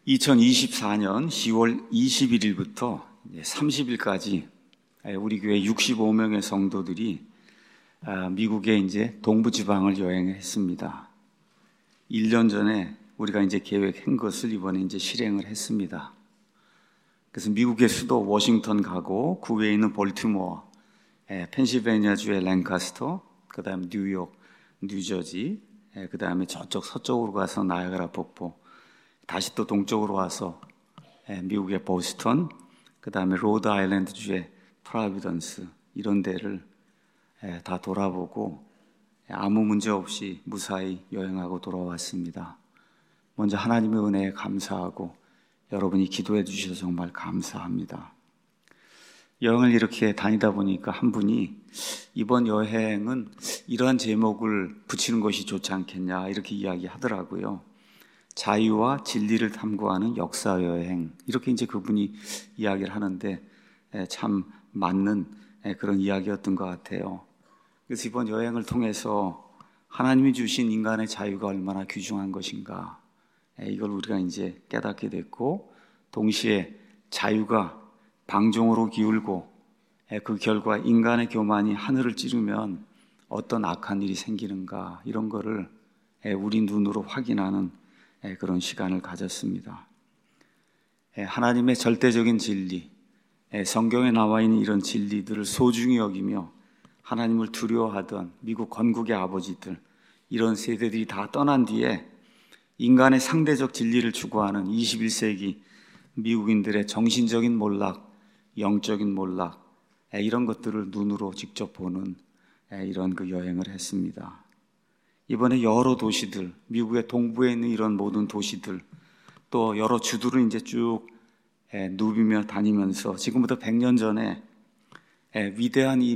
2024년 10월 21일부터 30일까지 우리 교회 65명의 성도들이 미국의 이제 동부지방을 여행했습니다. 1년 전에 우리가 이제 계획한 것을 이번에 이제 실행을 했습니다. 그래서 미국의 수도 워싱턴 가고 그 외에 있는 볼티모어, 펜실베니아주의 랭카스터, 그 다음에 뉴욕, 뉴저지, 그 다음에 저쪽 서쪽으로 가서 나이아가라 폭포, 다시 또 동쪽으로 와서 미국의 보스턴, 그 다음에 로드 아일랜드주의 프로비던스, 이런 데를 다 돌아보고 아무 문제 없이 무사히 여행하고 돌아왔습니다. 먼저 하나님의 은혜에 감사하고 여러분이 기도해 주셔서 정말 감사합니다. 여행을 이렇게 다니다 보니까 한 분이 이번 여행은 이러한 제목을 붙이는 것이 좋지 않겠냐 이렇게 이야기하더라고요. 자유와 진리를 탐구하는 역사 여행, 이렇게 이제 그분이 이야기를 하는데 참 맞는 그런 이야기였던 것 같아요. 그래서 이번 여행을 통해서 하나님이 주신 인간의 자유가 얼마나 귀중한 것인가, 이걸 우리가 이제 깨닫게 됐고, 동시에 자유가 방종으로 기울고 그 결과 인간의 교만이 하늘을 찌르면 어떤 악한 일이 생기는가, 이런 거를 우리 눈으로 확인하는 그런 시간을 가졌습니다. 하나님의 절대적인 진리, 성경에 나와 있는 이런 진리들을 소중히 여기며 하나님을 두려워하던 미국 건국의 아버지들, 이런 세대들이 다 떠난 뒤에 인간의 상대적 진리를 추구하는 21세기 미국인들의 정신적인 몰락, 영적인 몰락, 이런 것들을 눈으로 직접 보는 이런 그 여행을 했습니다. 이번에 여러 도시들, 미국의 동부에 있는 이런 모든 도시들, 또 여러 주들을 이제 쭉 누비며 다니면서 지금부터 100년 전에 위대한 이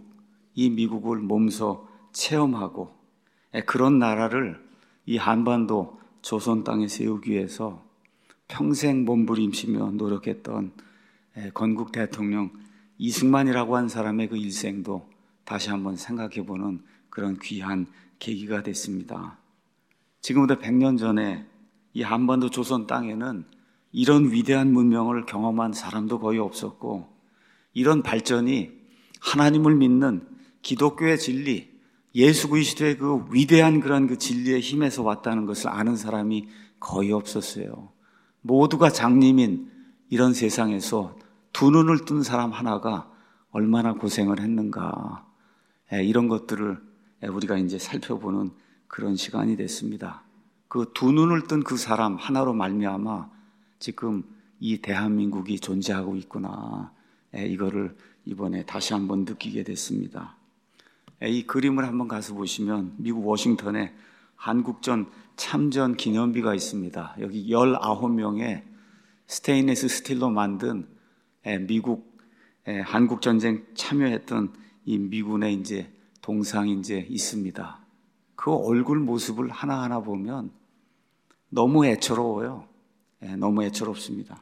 미국을 몸소 체험하고 그런 나라를 이 한반도 조선 땅에 세우기 위해서 평생 몸부림치며 노력했던 건국 대통령 이승만이라고 한 사람의 그 일생도 다시 한번 생각해보는 그런 귀한 계기가 됐습니다. 지금부터 100년 전에 이 한반도 조선 땅에는 이런 위대한 문명을 경험한 사람도 거의 없었고, 이런 발전이 하나님을 믿는 기독교의 진리, 예수 그리스도의 그 위대한 그런 그 진리의 힘에서 왔다는 것을 아는 사람이 거의 없었어요. 모두가 장님인 이런 세상에서 두 눈을 뜬 사람 하나가 얼마나 고생을 했는가, 이런 것들을 우리가 이제 살펴보는 그런 시간이 됐습니다. 그 두 눈을 뜬 그 사람 하나로 말미암아 지금 이 대한민국이 존재하고 있구나, 이거를 이번에 다시 한번 느끼게 됐습니다. 이 그림을 한번 가서 보시면 미국 워싱턴에 한국전 참전 기념비가 있습니다. 여기 19명의 스테인리스 스틸로 만든 미국 한국전쟁 참여했던 이 미군의 이제 동상이 이제 있습니다. 그 얼굴 모습을 하나하나 보면 너무 애처로워요. 너무 애처롭습니다.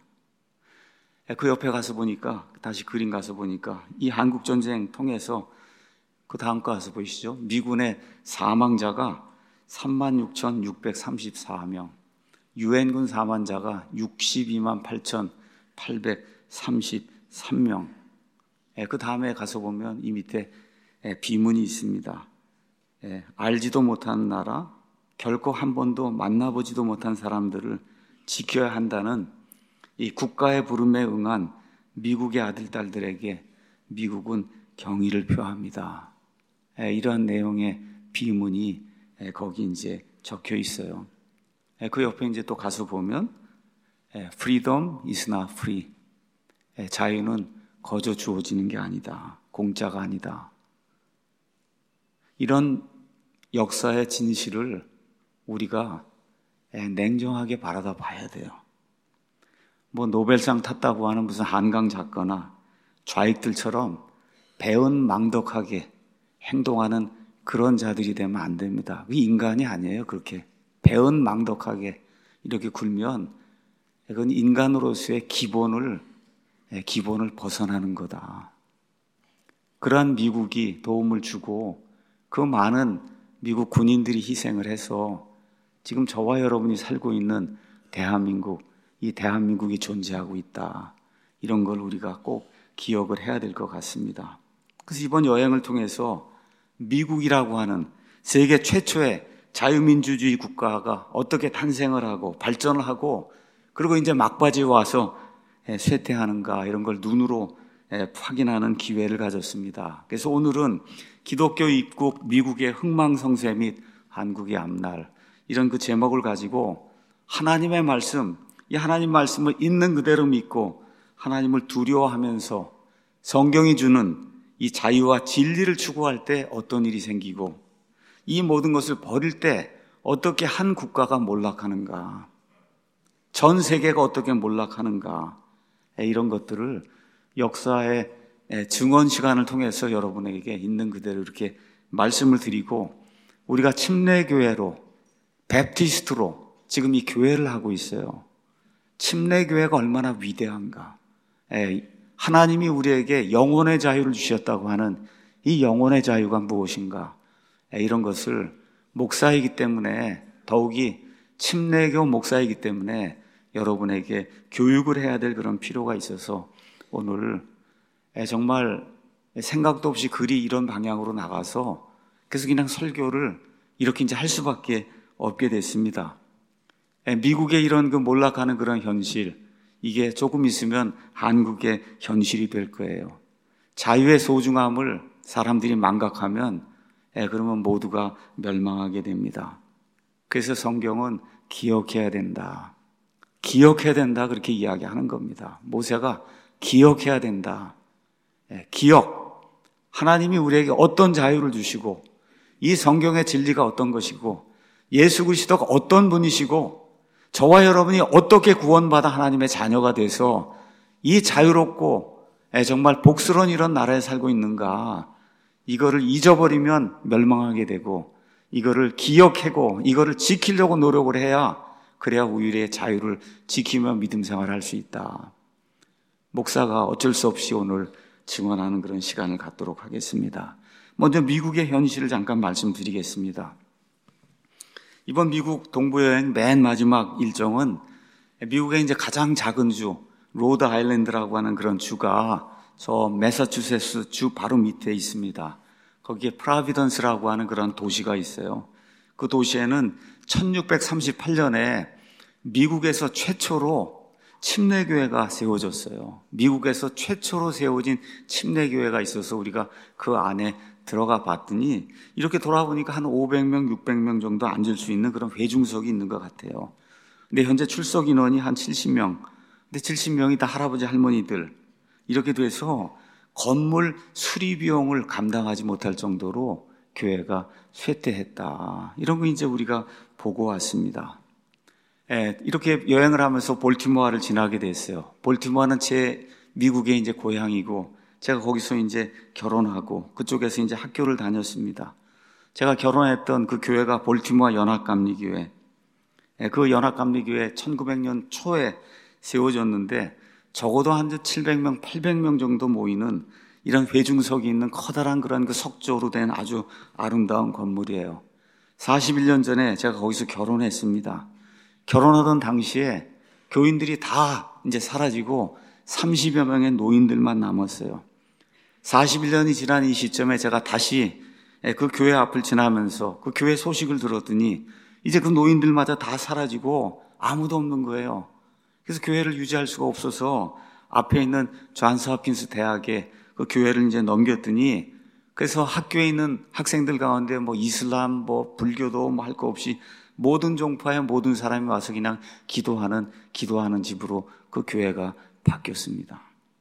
그 옆에 가서 보니까, 다시 그림 가서 보니까 이 한국전쟁 통해서 그 다음 거 가서 보이시죠? 미군의 사망자가 36,634명, 유엔군 사망자가 62만 8,833명. 그 다음에 가서 보면 이 밑에 비문이 있습니다. 알지도 못하는 나라, 결코 한 번도 만나보지도 못한 사람들을 지켜야 한다는 이 국가의 부름에 응한 미국의 아들, 딸들에게 미국은 경의를 표합니다. 이러한 내용의 비문이 거기 이제 적혀 있어요. 그 옆에 이제 또 가서 보면 Freedom is not free. 자유는 거저 주어지는 게 아니다. 공짜가 아니다. 이런 역사의 진실을 우리가 냉정하게 바라다 봐야 돼요. 뭐 노벨상 탔다고 하는 무슨 한강 작가나 좌익들처럼 배은망덕하게 행동하는 그런 자들이 되면 안 됩니다. 인간이 아니에요. 그렇게 배은망덕하게 이렇게 굴면 그건 인간으로서의 기본을 벗어나는 거다. 그러한 미국이 도움을 주고 그 많은 미국 군인들이 희생을 해서 지금 저와 여러분이 살고 있는 대한민국, 이 대한민국이 존재하고 있다. 이런 걸 우리가 꼭 기억을 해야 될 것 같습니다. 그래서 이번 여행을 통해서 미국이라고 하는 세계 최초의 자유민주주의 국가가 어떻게 탄생을 하고 발전을 하고 그리고 이제 막바지에 와서 쇠퇴하는가 이런 걸 눈으로 확인하는 기회를 가졌습니다. 그래서 오늘은 기독교 입국 미국의 흥망성쇠 및 한국의 앞날 이런 그 제목을 가지고 하나님의 말씀, 이 하나님 말씀을 있는 그대로 믿고 하나님을 두려워하면서 성경이 주는 이 자유와 진리를 추구할 때 어떤 일이 생기고 이 모든 것을 버릴 때 어떻게 한 국가가 몰락하는가, 전 세계가 어떻게 몰락하는가, 이런 것들을 역사의 증언 시간을 통해서 여러분에게 있는 그대로 이렇게 말씀을 드리고 우리가 침례교회로 베프티스트로 지금 이 교회를 하고 있어요. 침례교회가 얼마나 위대한가. 하나님이 우리에게 영혼의 자유를 주셨다고 하는 이 영혼의 자유가 무엇인가. 이런 것을 목사이기 때문에 더욱이 침례교 목사이기 때문에 여러분에게 교육을 해야 될 그런 필요가 있어서 오늘 정말 생각도 없이 글이 이런 방향으로 나가서 그래서 그냥 설교를 이렇게 이제 할 수밖에 없게 됐습니다. 미국의 이런 그 몰락하는 그런 현실, 이게 조금 있으면 한국의 현실이 될 거예요. 자유의 소중함을 사람들이 망각하면 그러면 모두가 멸망하게 됩니다. 그래서 성경은 기억해야 된다. 기억해야 된다 그렇게 이야기하는 겁니다. 모세가 기억해야 된다. 기억. 하나님이 우리에게 어떤 자유를 주시고 이 성경의 진리가 어떤 것이고 예수 그리스도가 어떤 분이시고 저와 여러분이 어떻게 구원받아 하나님의 자녀가 돼서 이 자유롭고 정말 복스러운 이런 나라에 살고 있는가, 이거를 잊어버리면 멸망하게 되고 이거를 기억하고 이거를 지키려고 노력을 해야 그래야 우리의 자유를 지키며 믿음 생활을 할 수 있다. 목사가 어쩔 수 없이 오늘 증언하는 그런 시간을 갖도록 하겠습니다. 먼저 미국의 현실을 잠깐 말씀드리겠습니다. 이번 미국 동부여행 맨 마지막 일정은 미국의 이제 가장 작은 주, 로드 아일랜드라고 하는 그런 주가 저 매사추세츠 주 바로 밑에 있습니다. 거기에 프라비던스라고 하는 그런 도시가 있어요. 그 도시에는 1638년에 미국에서 최초로 침례교회가 세워졌어요. 미국에서 최초로 세워진 침례교회가 있어서 우리가 그 안에 들어가 봤더니 이렇게 돌아보니까 한 500명, 600명 정도 앉을 수 있는 그런 회중석이 있는 것 같아요. 근데 현재 출석 인원이 한 70명. 근데 70명이 다 할아버지, 할머니들. 이렇게 돼서 건물 수리 비용을 감당하지 못할 정도로 교회가 쇠퇴했다. 이런 거 이제 우리가 보고 왔습니다. 이렇게 여행을 하면서 볼티모어를 지나게 됐어요. 볼티모어는 제 미국의 이제 고향이고 제가 거기서 이제 결혼하고 그쪽에서 이제 학교를 다녔습니다. 제가 결혼했던 그 교회가 볼티모어 연합감리교회. 그 연합감리교회 1900년 초에 세워졌는데 적어도 한 700명, 800명 정도 모이는 이런 회중석이 있는 커다란 그런 그 석조로 된 아주 아름다운 건물이에요. 41년 전에 제가 거기서 결혼했습니다. 결혼하던 당시에 교인들이 다 이제 사라지고 30여 명의 노인들만 남았어요. 41년이 지난 이 시점에 제가 다시 그 교회 앞을 지나면서 그 교회 소식을 들었더니 이제 그 노인들마저 다 사라지고 아무도 없는 거예요. 그래서 교회를 유지할 수가 없어서 앞에 있는 존스 홉킨스 대학에 그 교회를 이제 넘겼더니 그래서 학교에 있는 학생들 가운데 뭐 이슬람, 뭐 불교도 뭐 할 거 없이 모든 종파의 모든 사람이 와서 그냥 기도하는 집으로 그 교회가 바뀌었습니다.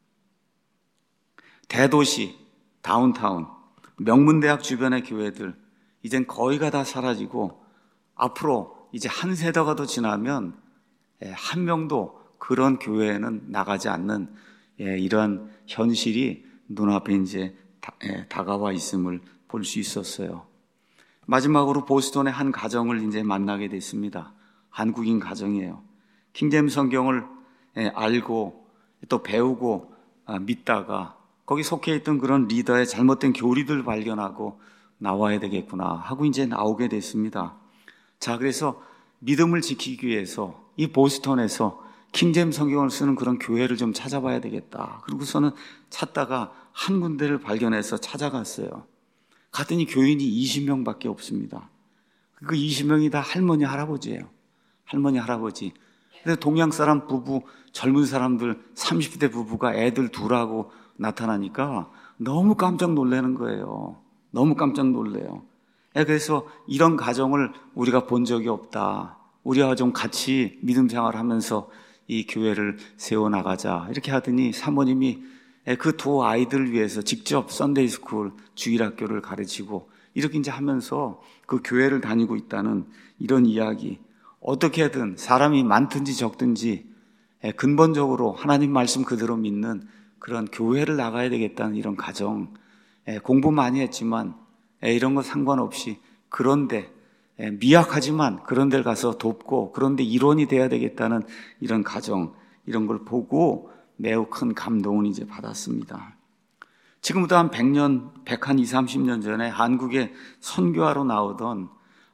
대도시, 다운타운, 명문대학 주변의 교회들 이젠 거의가 다 사라지고 앞으로 이제 한 세대가 더 지나면 한 명도 그런 교회에는 나가지 않는 이런 현실이 눈앞에 이제 다가와 있음을 볼 수 있었어요. 마지막으로 보스턴의 한 가정을 이제 만나게 됐습니다. 한국인 가정이에요. 킹제임스 성경을 알고 또 배우고 믿다가 거기 속해 있던 그런 리더의 잘못된 교리들 발견하고 나와야 되겠구나 하고 이제 나오게 됐습니다. 자, 그래서 믿음을 지키기 위해서 이 보스턴에서 킹제임스 성경을 쓰는 그런 교회를 좀 찾아봐야 되겠다. 그리고서는 찾다가 한 군데를 발견해서 찾아갔어요. 갔더니 교인이 20명밖에 없습니다. 그 20명이 다 할머니, 할아버지예요. 할머니, 할아버지. 근데 동양 사람 부부, 젊은 사람들 30대 부부가 애들 둘하고 나타나니까 너무 깜짝 놀라는 거예요. 너무 깜짝 놀래요. 그래서 이런 가정을 우리가 본 적이 없다. 우리와 좀 같이 믿음 생활하면서 이 교회를 세워나가자. 이렇게 하더니 사모님이 그 두 아이들을 위해서 직접 썬데이 스쿨, 주일학교를 가르치고 이렇게 이제 하면서 그 교회를 다니고 있다는 이런 이야기. 어떻게든 사람이 많든지 적든지 근본적으로 하나님 말씀 그대로 믿는 그런 교회를 나가야 되겠다는 이런 가정. 공부 많이 했지만 이런 거 상관없이 그런데 미약하지만 그런 데를 가서 돕고 그런데 일원이 돼야 되겠다는 이런 가정, 이런 걸 보고 매우 큰 감동을 이제 받았습니다. 지금부터 한 100년, 120, 30년 전에 한국에 선교하러 나오던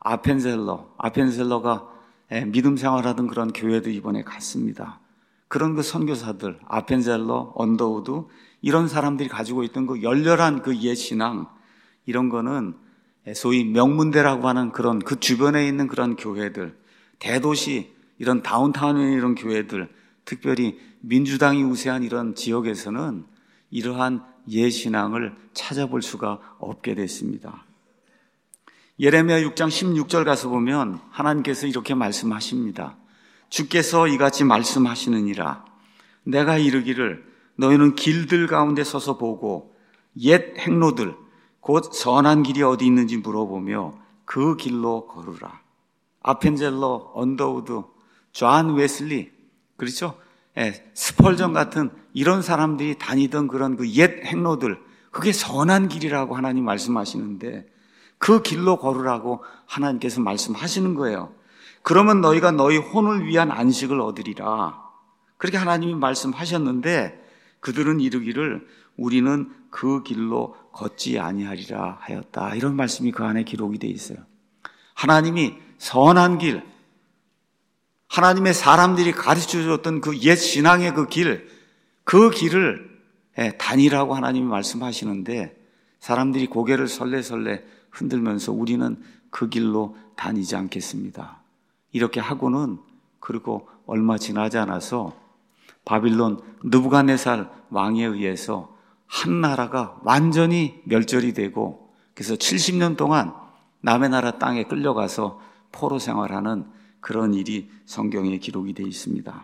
아펜셀러가 믿음 생활하던 그런 교회도 이번에 갔습니다. 그런 그 선교사들, 아펜셀러, 언더우드, 이런 사람들이 가지고 있던 그 열렬한 그 옛 신앙, 이런 거는 소위 명문대라고 하는 그런 그 주변에 있는 그런 교회들, 대도시, 이런 다운타운에 이런 교회들, 특별히 민주당이 우세한 이런 지역에서는 이러한 옛 신앙을 찾아볼 수가 없게 됐습니다. 예레미야 6장 16절 가서 보면 하나님께서 이렇게 말씀하십니다. 주께서 이같이 말씀하시느니라. 내가 이르기를 너희는 길들 가운데 서서 보고 옛 행로들 곧 선한 길이 어디 있는지 물어보며 그 길로 걸으라. 아펜젤러, 언더우드, 존 웨슬리, 그렇죠? 스펄전 같은 이런 사람들이 다니던 그런 그 옛 행로들, 그게 선한 길이라고 하나님 말씀하시는데 그 길로 걸으라고 하나님께서 말씀하시는 거예요. 그러면 너희가 너희 혼을 위한 안식을 얻으리라. 그렇게 하나님이 말씀하셨는데 그들은 이르기를 우리는 그 길로 걷지 아니하리라 하였다. 이런 말씀이 그 안에 기록이 되어 있어요. 하나님이 선한 길, 하나님의 사람들이 가르쳐줬던 그 옛 신앙의 그 길을 다니라고 하나님이 말씀하시는데 사람들이 고개를 설레설레 흔들면서 우리는 그 길로 다니지 않겠습니다. 이렇게 하고는 그리고 얼마 지나지 않아서 바빌론 느부갓네살 왕에 의해서 한 나라가 완전히 멸절이 되고 그래서 70년 동안 남의 나라 땅에 끌려가서 포로 생활하는 그런 일이 성경에 기록이 되어 있습니다.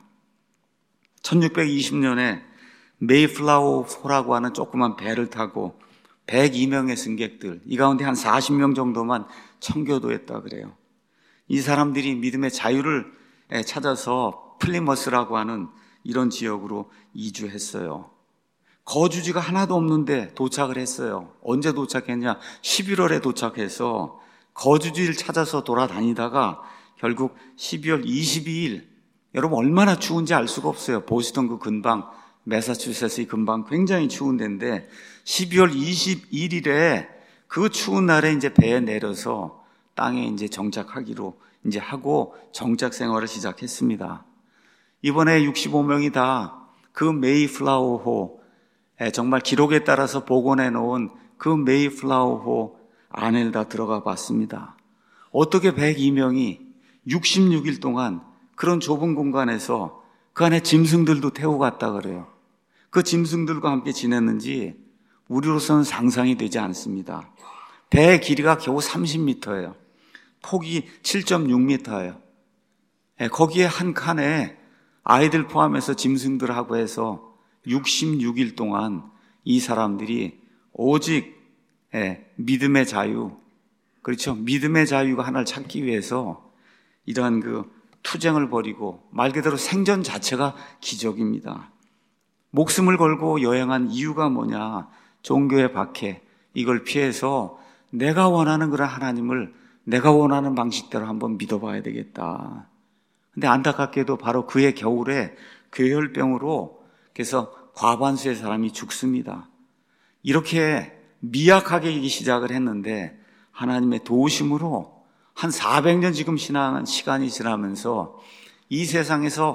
1620년에 메이플라워호라고 하는 조그만 배를 타고 102명의 승객들, 이 가운데 한 40명 정도만 청교도했다 그래요. 이 사람들이 믿음의 자유를 찾아서 플리머스라고 하는 이런 지역으로 이주했어요. 거주지가 하나도 없는데 도착을 했어요. 언제 도착했냐? 11월에 도착해서 거주지를 찾아서 돌아다니다가 결국 12월 22일, 여러분 얼마나 추운지 알 수가 없어요. 보스턴 그 근방, 매사추세츠의 근방 굉장히 추운 데인데 12월 21일에 그 추운 날에 이제 배에 내려서 땅에 이제 정착하기로 이제 하고 정착 생활을 시작했습니다. 이번에 65명이 다 그 메이플라워호, 정말 기록에 따라서 복원해 놓은 그 메이플라워호 안에 다 들어가 봤습니다. 어떻게 102명이 66일 동안 그런 좁은 공간에서 그 안에 짐승들도 태우고 갔다 그래요. 그 짐승들과 함께 지냈는지 우리로서는 상상이 되지 않습니다. 배의 길이가 겨우 30m예요. 폭이 7.6m예요. 거기에 한 칸에 아이들 포함해서 짐승들하고 해서 66일 동안 이 사람들이 오직 믿음의 자유, 그렇죠? 믿음의 자유가 하나를 찾기 위해서 이러한 그 투쟁을 벌이고 말 그대로 생존 자체가 기적입니다. 목숨을 걸고 여행한 이유가 뭐냐? 종교의 박해, 이걸 피해서 내가 원하는 그런 하나님을 내가 원하는 방식대로 한번 믿어봐야 되겠다. 근데 안타깝게도 바로 그해 겨울에 괴혈병으로 그래서 과반수의 사람이 죽습니다. 이렇게 미약하게 시작을 했는데 하나님의 도우심으로 한 400년 지금 신앙한 시간이 지나면서 이 세상에서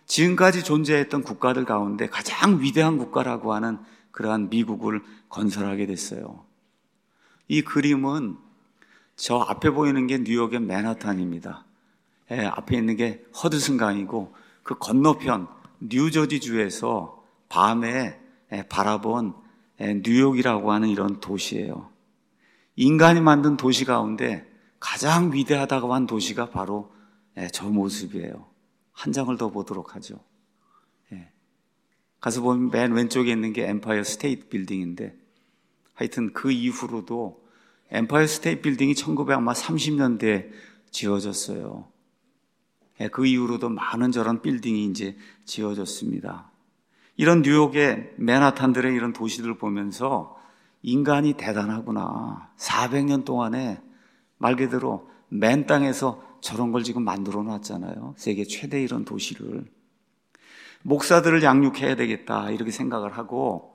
지금까지 존재했던 국가들 가운데 가장 위대한 국가라고 하는 그러한 미국을 건설하게 됐어요. 이 그림은 저 앞에 보이는 게 뉴욕의 맨하탄입니다. 앞에 있는 게 허드슨강이고 그 건너편 뉴저지주에서 밤에 바라본 뉴욕이라고 하는 이런 도시예요. 인간이 만든 도시 가운데 가장 위대하다고 한 도시가 바로 저 모습이에요. 한 장을 더 보도록 하죠. 가서 보면 맨 왼쪽에 있는 게 엠파이어 스테이트 빌딩인데 하여튼 그 이후로도 엠파이어 스테이트 빌딩이 1930년대에 지어졌어요. 그 이후로도 많은 저런 빌딩이 이제 지어졌습니다. 이런 뉴욕의 맨하탄들의 이런 도시들을 보면서 인간이 대단하구나. 400년 동안에 말 그대로 맨 땅에서 저런 걸 지금 만들어 놨잖아요. 세계 최대 이런 도시를. 목사들을 양육해야 되겠다 이렇게 생각을 하고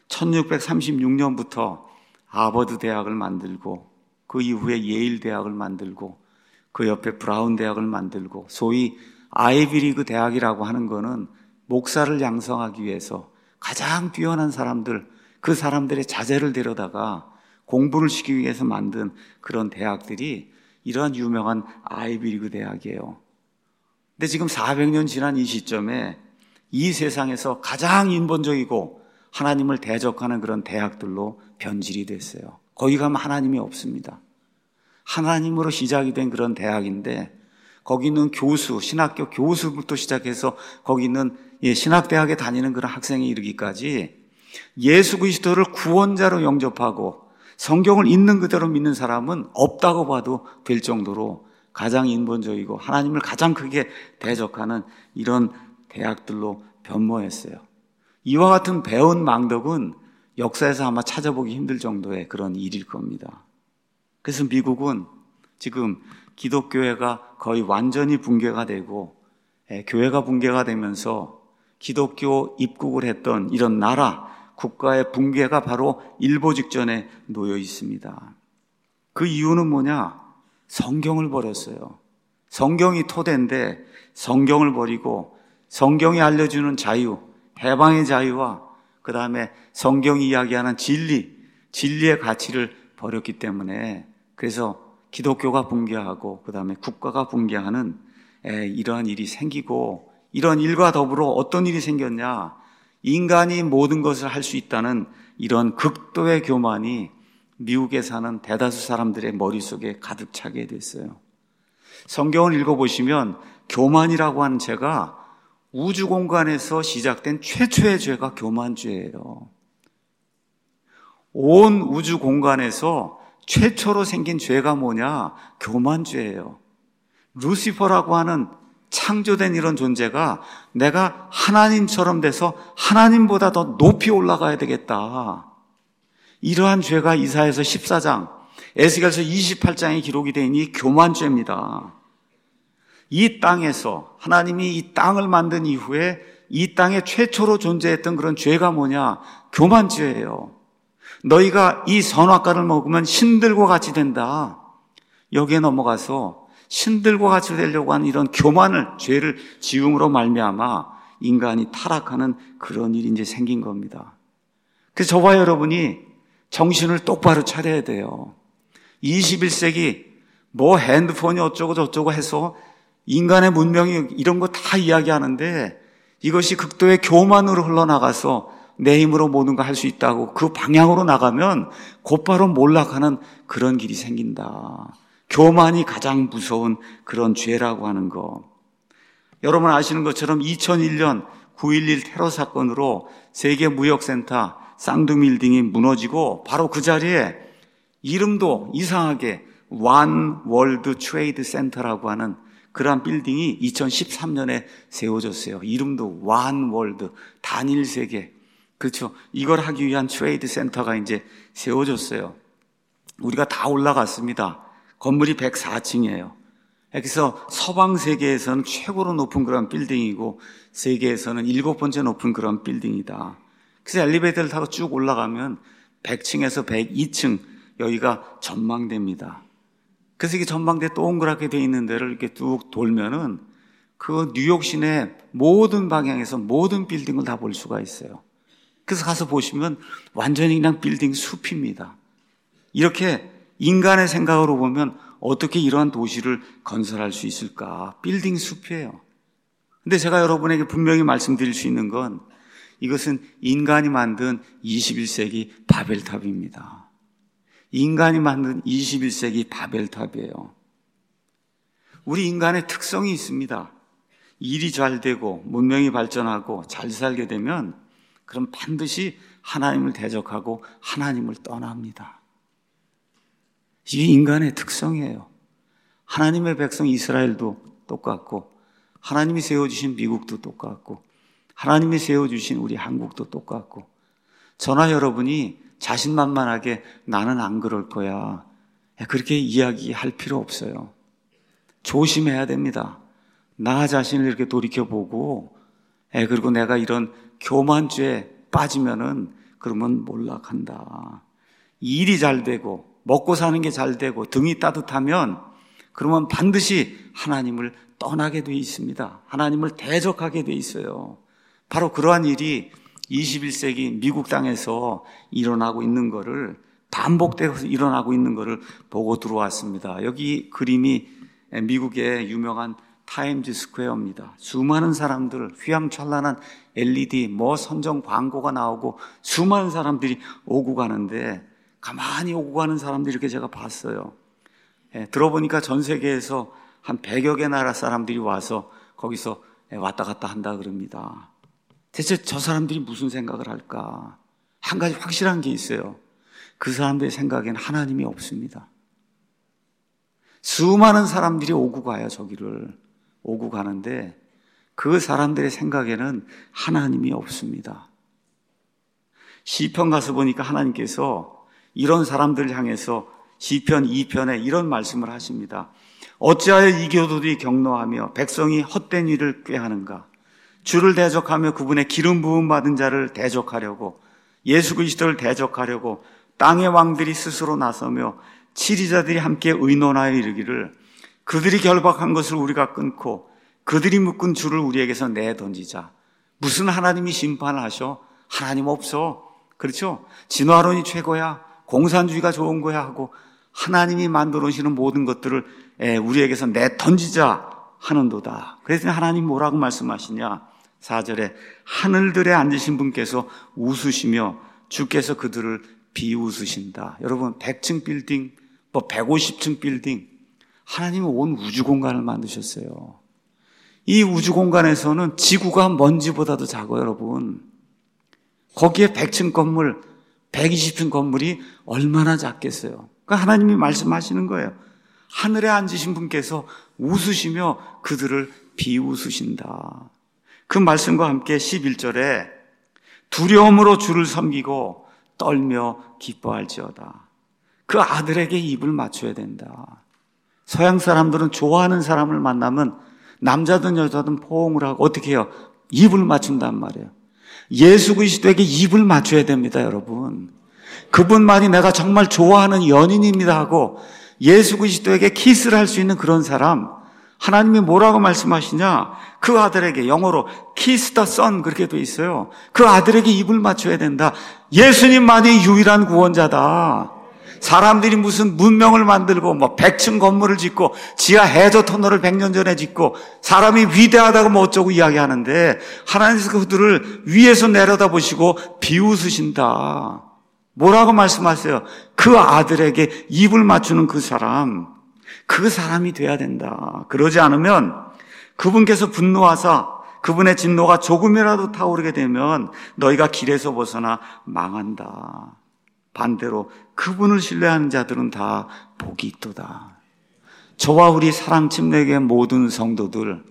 1636년부터 하버드 대학을 만들고 그 이후에 예일 대학을 만들고 그 옆에 브라운 대학을 만들고 소위 아이비리그 대학이라고 하는 거는 목사를 양성하기 위해서 가장 뛰어난 사람들, 그 사람들의 자제를 데려다가 공부를 시키기 위해서 만든 그런 대학들이 이러한 유명한 아이비리그 대학이에요. 근데 지금 400년 지난 이 시점에 이 세상에서 가장 인본적이고 하나님을 대적하는 그런 대학들로 변질이 됐어요. 거기 가면 하나님이 없습니다. 하나님으로 시작이 된 그런 대학인데 거기는 교수, 신학교 교수부터 시작해서 거기는 신학대학에 다니는 그런 학생에 이르기까지 예수 그리스도를 구원자로 영접하고 성경을 있는 그대로 믿는 사람은 없다고 봐도 될 정도로 가장 인본적이고 하나님을 가장 크게 대적하는 이런 대학들로 변모했어요. 이와 같은 배운 망덕은 역사에서 아마 찾아보기 힘들 정도의 그런 일일 겁니다. 그래서 미국은 지금 기독교회가 거의 완전히 붕괴가 되고 교회가 붕괴가 되면서 기독교 입국을 했던 이런 나라, 국가의 붕괴가 바로 일보 직전에 놓여 있습니다. 그 이유는 뭐냐? 성경을 버렸어요. 성경이 토대인데 성경을 버리고 성경이 알려주는 자유, 해방의 자유와 그 다음에 성경이 이야기하는 진리의 가치를 버렸기 때문에 그래서 기독교가 붕괴하고 그 다음에 국가가 붕괴하는 이러한 일이 생기고 이런 일과 더불어 어떤 일이 생겼냐? 인간이 모든 것을 할 수 있다는 이런 극도의 교만이 미국에 사는 대다수 사람들의 머릿속에 가득 차게 됐어요. 성경을 읽어보시면 교만이라고 하는 죄가 우주 공간에서 시작된 최초의 죄가 교만죄예요. 온 우주 공간에서 최초로 생긴 죄가 뭐냐? 교만죄예요. 루시퍼라고 하는 창조된 이런 존재가 내가 하나님처럼 돼서 하나님보다 더 높이 올라가야 되겠다. 이러한 죄가 이사야서 14장, 에스겔서 28장에 기록이 되어 있는 이 교만죄입니다. 이 땅에서 하나님이 이 땅을 만든 이후에 이 땅에 최초로 존재했던 그런 죄가 뭐냐? 교만죄예요. 너희가 이 선악과를 먹으면 신들과 같이 된다. 여기에 넘어가서 신들과 같이 되려고 하는 이런 교만을, 죄를 지음으로 말미암아 인간이 타락하는 그런 일이 이제 생긴 겁니다. 그래서 저와 여러분이 정신을 똑바로 차려야 돼요. 21세기 뭐 핸드폰이 어쩌고 저쩌고 해서 인간의 문명이 이런 거 다 이야기하는데 이것이 극도의 교만으로 흘러나가서 내 힘으로 모든 거 할 수 있다고 그 방향으로 나가면 곧바로 몰락하는 그런 길이 생긴다. 교만이 가장 무서운 그런 죄라고 하는 거. 여러분 아시는 것처럼 2001년 9.11 테러 사건으로 세계무역센터 쌍둥빌딩이 무너지고 바로 그 자리에 이름도 이상하게 One World Trade Center라고 하는 그러한 빌딩이 2013년에 세워졌어요. 이름도 One World, 단일 세계. 그렇죠. 이걸 하기 위한 트레이드 센터가 이제 세워졌어요. 우리가 다 올라갔습니다. 건물이 104층이에요. 그래서 서방 세계에서는 최고로 높은 그런 빌딩이고 세계에서는 7번째 높은 그런 빌딩이다. 그래서 엘리베이터를 타고 쭉 올라가면 100층에서 102층 여기가 전망대입니다. 그래서 이게 전망대 동그랗게 돼 있는 데를 이렇게 쭉 돌면은 그 뉴욕 시내 모든 방향에서 모든 빌딩을 다 볼 수가 있어요. 그래서 가서 보시면 완전히 그냥 빌딩 숲입니다. 이렇게 인간의 생각으로 보면 어떻게 이러한 도시를 건설할 수 있을까? 빌딩 숲이에요. 근데 제가 여러분에게 분명히 말씀드릴 수 있는 건 이것은 인간이 만든 21세기 바벨탑입니다. 인간이 만든 21세기 바벨탑이에요. 우리 인간의 특성이 있습니다. 일이 잘 되고 문명이 발전하고 잘 살게 되면 그럼 반드시 하나님을 대적하고 하나님을 떠납니다. 이게 인간의 특성이에요. 하나님의 백성 이스라엘도 똑같고 하나님이 세워주신 미국도 똑같고 하나님이 세워주신 우리 한국도 똑같고 저나 여러분이 자신만만하게 나는 안 그럴 거야 그렇게 이야기할 필요 없어요. 조심해야 됩니다. 나 자신을 이렇게 돌이켜보고 그리고 내가 이런 교만죄에 빠지면은 그러면 몰락한다. 일이 잘 되고 먹고 사는 게 잘 되고 등이 따뜻하면 그러면 반드시 하나님을 떠나게 돼 있습니다. 하나님을 대적하게 돼 있어요. 바로 그러한 일이 21세기 미국 땅에서 일어나고 있는 것을 반복되어서 일어나고 있는 것을 보고 들어왔습니다. 여기 그림이 미국의 유명한 타임즈 스퀘어입니다. 수많은 사람들, 휘황찬란한 LED, 선정 광고가 나오고 수많은 사람들이 오고 가는데 가만히 오고 가는 사람들이 이렇게 제가 봤어요. 들어보니까 전 세계에서 한 100여 개 나라 사람들이 와서 거기서 왔다 갔다 한다 그럽니다. 대체 저 사람들이 무슨 생각을 할까? 한 가지 확실한 게 있어요. 그 사람들의 생각에는 하나님이 없습니다. 수많은 사람들이 오고 가요. 저기를 오고 가는데 그 사람들의 생각에는 하나님이 없습니다. 시편 가서 보니까 하나님께서 이런 사람들을 향해서 시편 2편에 이런 말씀을 하십니다. 어찌하여 이 교도들이 경노하며 백성이 헛된 일을 꾀하는가? 주를 대적하며 그분의 기름 부음 받은 자를 대적하려고 예수 그리스도를 대적하려고 땅의 왕들이 스스로 나서며 치리자들이 함께 의논하여 이르기를 그들이 결박한 것을 우리가 끊고 그들이 묶은 줄을 우리에게서 내던지자. 무슨 하나님이 심판을 하셔? 하나님 없어. 그렇죠? 진화론이 최고야. 공산주의가 좋은 거야 하고 하나님이 만들어 오시는 모든 것들을 우리에게서 내던지자 하는도다. 그래서 하나님 뭐라고 말씀하시냐? 4절에 하늘들에 앉으신 분께서 웃으시며 주께서 그들을 비웃으신다. 여러분 100층 빌딩, 150층 빌딩 하나님은 온 우주 공간을 만드셨어요. 이 우주 공간에서는 지구가 먼지보다도 작아요, 여러분. 거기에 100층 건물, 120층 건물이 얼마나 작겠어요. 그러니까 하나님이 말씀하시는 거예요. 하늘에 앉으신 분께서 웃으시며 그들을 비웃으신다. 그 말씀과 함께 11절에 두려움으로 주를 섬기고 떨며 기뻐할지어다. 그 아들에게 입을 맞춰야 된다. 서양 사람들은 좋아하는 사람을 만나면 남자든 여자든 포옹을 하고 어떻게 해요? 입을 맞춘단 말이에요. 예수 그리스도에게 입을 맞춰야 됩니다, 여러분. 그분만이 내가 정말 좋아하는 연인입니다 하고 예수 그리스도에게 키스를 할 수 있는 그런 사람, 하나님이 뭐라고 말씀하시냐? 그 아들에게 영어로 kiss the son 그렇게 돼 있어요. 그 아들에게 입을 맞춰야 된다. 예수님만이 유일한 구원자다. 사람들이 무슨 문명을 만들고 100층 건물을 짓고 지하 해저 터널을 100년 전에 짓고 사람이 위대하다고 어쩌고 이야기하는데 하나님께서 그들을 위에서 내려다보시고 비웃으신다. 뭐라고 말씀하세요? 그 아들에게 입을 맞추는 그 사람이 돼야 된다. 그러지 않으면 그분께서 분노하사 그분의 진노가 조금이라도 타오르게 되면 너희가 길에서 벗어나 망한다. 반대로 그분을 신뢰하는 자들은 다 복이 있도다. 저와 우리 사랑침례교회 모든 성도들은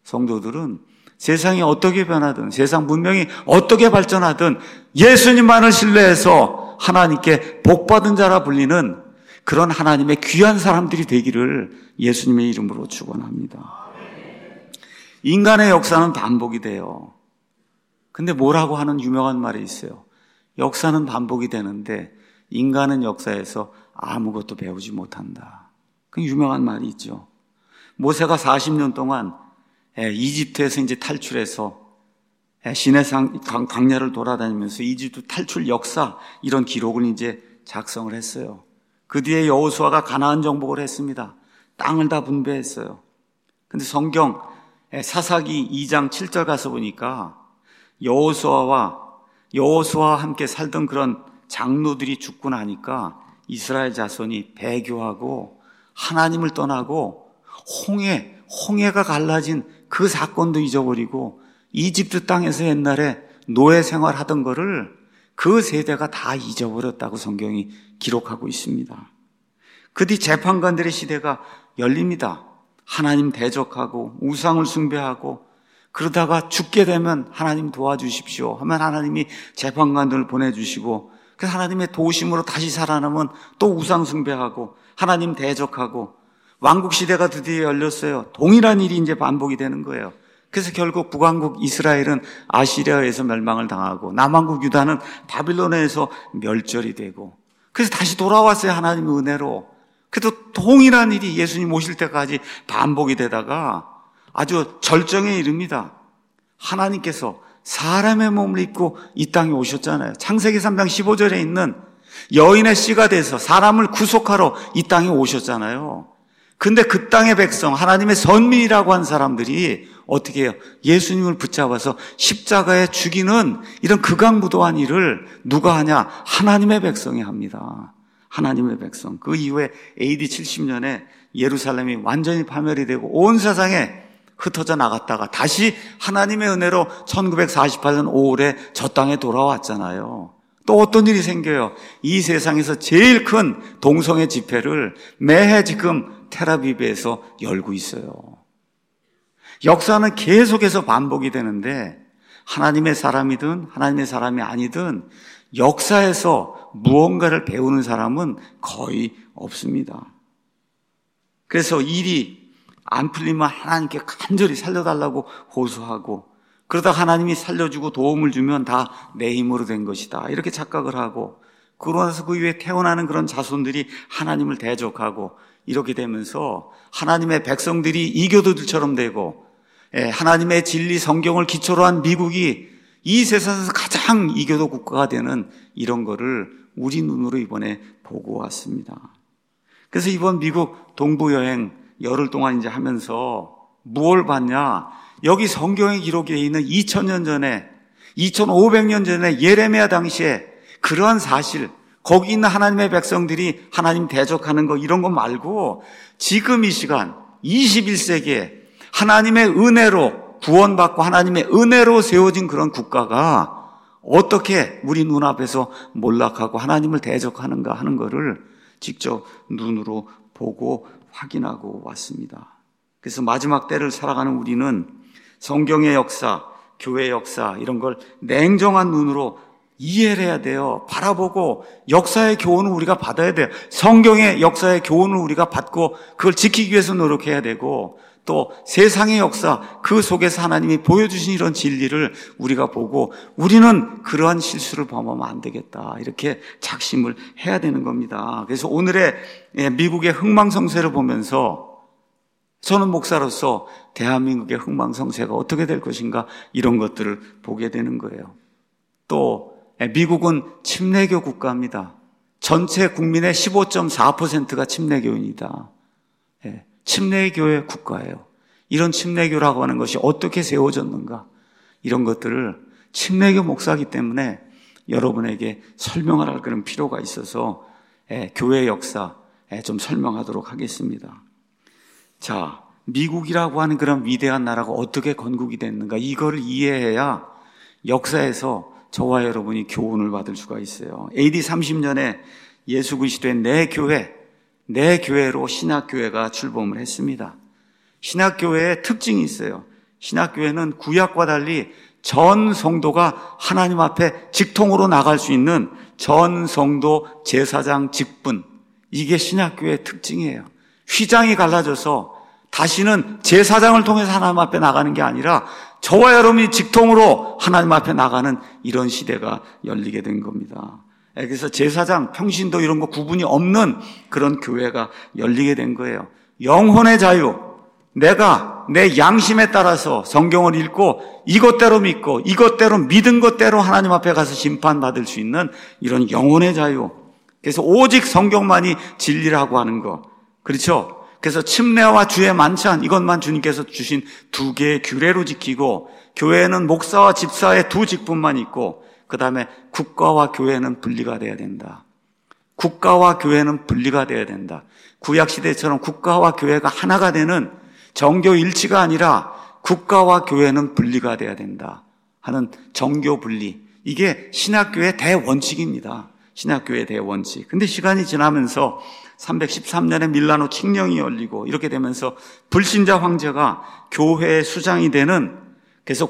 세상이 어떻게 변하든 세상 문명이 어떻게 발전하든 예수님만을 신뢰해서 하나님께 복받은 자라 불리는 그런 하나님의 귀한 사람들이 되기를 예수님의 이름으로 축원합니다. 인간의 역사는 반복이 돼요. 근데 뭐라고 하는 유명한 말이 있어요. 역사는 반복이 되는데 인간은 역사에서 아무것도 배우지 못한다. 그 유명한 말이 있죠. 모세가 40년 동안 이집트에서 이제 탈출해서 시내산 광야를 돌아다니면서 이집트 탈출 역사 이런 기록을 이제 작성을 했어요. 그 뒤에 여호수아가 가나안 정복을 했습니다. 땅을 다 분배했어요. 근데 성경 사사기 2장 7절 가서 보니까 여호수아와 함께 살던 그런 장로들이 죽고 나니까 이스라엘 자손이 배교하고 하나님을 떠나고 홍해가 갈라진 그 사건도 잊어버리고 이집트 땅에서 옛날에 노예 생활하던 거를 그 세대가 다 잊어버렸다고 성경이 기록하고 있습니다. 그 뒤 재판관들의 시대가 열립니다. 하나님 대적하고 우상을 숭배하고 그러다가 죽게 되면 하나님 도와주십시오 하면 하나님이 재판관들을 보내주시고 그 하나님의 도우심으로 다시 살아나면 또 우상 숭배하고 하나님 대적하고 왕국 시대가 드디어 열렸어요. 동일한 일이 이제 반복이 되는 거예요. 그래서 결국 북왕국 이스라엘은 아시리아에서 멸망을 당하고 남왕국 유다는 바빌론에서 멸절이 되고 그래서 다시 돌아왔어요. 하나님의 은혜로. 그래도 동일한 일이 예수님 오실 때까지 반복이 되다가 아주 절정에 이릅니다. 하나님께서 사람의 몸을 입고 이 땅에 오셨잖아요. 창세기 3장 15절에 있는 여인의 씨가 돼서 사람을 구속하러 이 땅에 오셨잖아요. 근데 그 땅의 백성, 하나님의 선민이라고 한 사람들이 어떻게 해요? 예수님을 붙잡아서 십자가에 죽이는 이런 극악무도한 일을 누가 하냐? 하나님의 백성이 합니다. 하나님의 백성. 그 이후에 AD 70년에 예루살렘이 완전히 파멸이 되고 온 세상에 흩어져 나갔다가 다시 하나님의 은혜로 1948년 5월에 저 땅에 돌아왔잖아요. 또 어떤 일이 생겨요? 이 세상에서 제일 큰 동성애 집회를 매해 지금 텔아비브에서 열고 있어요. 역사는 계속해서 반복이 되는데 하나님의 사람이든 하나님의 사람이 아니든 역사에서 무언가를 배우는 사람은 거의 없습니다. 그래서 일이 안 풀리면 하나님께 간절히 살려달라고 호소하고 그러다 하나님이 살려주고 도움을 주면 다 내 힘으로 된 것이다 이렇게 착각을 하고 그러고 나서 그 위에 태어나는 그런 자손들이 하나님을 대적하고 이렇게 되면서 하나님의 백성들이 이교도들처럼 되고 하나님의 진리 성경을 기초로 한 미국이 이 세상에서 가장 이교도 국가가 되는 이런 거를 우리 눈으로 이번에 보고 왔습니다. 그래서 이번 미국 동부 여행 열흘 동안 이제 하면서 무엇을 봤냐? 여기 성경의 기록에 있는 2000년 전에 2500년 전에 예레미야 당시에 그러한 사실 거기 있는 하나님의 백성들이 하나님 대적하는 거 이런 거 말고 지금 이 시간 21세기에 하나님의 은혜로 구원받고 하나님의 은혜로 세워진 그런 국가가 어떻게 우리 눈앞에서 몰락하고 하나님을 대적하는가 하는 거를 직접 눈으로 보고 확인하고 왔습니다. 그래서 마지막 때를 살아가는 우리는 성경의 역사, 교회의 역사 이런 걸 냉정한 눈으로 이해를 해야 돼요. 바라보고 역사의 교훈을 우리가 받아야 돼요. 성경의 역사의 교훈을 우리가 받고 그걸 지키기 위해서 노력해야 되고 또 세상의 역사 그 속에서 하나님이 보여주신 이런 진리를 우리가 보고 우리는 그러한 실수를 범하면 안 되겠다 이렇게 작심을 해야 되는 겁니다. 그래서 오늘의 미국의 흥망성쇠를 보면서 저는 목사로서 대한민국의 흥망성쇠가 어떻게 될 것인가 이런 것들을 보게 되는 거예요. 또 미국은 침례교 국가입니다. 전체 국민의 15.4%가 침례교인이다. 침례교의 국가예요. 이런 침례교라고 하는 것이 어떻게 세워졌는가 이런 것들을 침례교 목사이기 때문에 여러분에게 설명할 그런 필요가 있어서 교회 역사 좀 설명하도록 하겠습니다. 자, 미국이라고 하는 그런 위대한 나라가 어떻게 건국이 됐는가 이거를 이해해야 역사에서 저와 여러분이 교훈을 받을 수가 있어요. AD 30년에 예수 그리스도의 내 교회로 신학교회가 출범을 했습니다. 신학교회의 특징이 있어요. 신학교회는 구약과 달리 전 성도가 하나님 앞에 직통으로 나갈 수 있는 전 성도 제사장 직분 이게 신학교회의 특징이에요. 휘장이 갈라져서 다시는 제사장을 통해서 하나님 앞에 나가는 게 아니라 저와 여러분이 직통으로 하나님 앞에 나가는 이런 시대가 열리게 된 겁니다. 그래서 제사장, 평신도 이런 거 구분이 없는 그런 교회가 열리게 된 거예요. 영혼의 자유, 내가 내 양심에 따라서 성경을 읽고 이것대로 믿고 이것대로 믿은 것대로 하나님 앞에 가서 심판받을 수 있는 이런 영혼의 자유. 그래서 오직 성경만이 진리라고 하는 거. 그렇죠? 그래서 침례와 주의 만찬 이것만 주님께서 주신 두 개의 규례로 지키고 교회는 목사와 집사의 두 직분만 있고 그 다음에 국가와 교회는 분리가 돼야 된다. 국가와 교회는 분리가 돼야 된다. 구약시대처럼 국가와 교회가 하나가 되는 정교 일치가 아니라 국가와 교회는 분리가 돼야 된다 하는 정교 분리. 이게 신학교의 대원칙입니다. 신학교의 대원칙. 근데 시간이 지나면서 313년에 밀라노 칙령이 열리고 이렇게 되면서 불신자 황제가 교회의 수장이 되는 그래서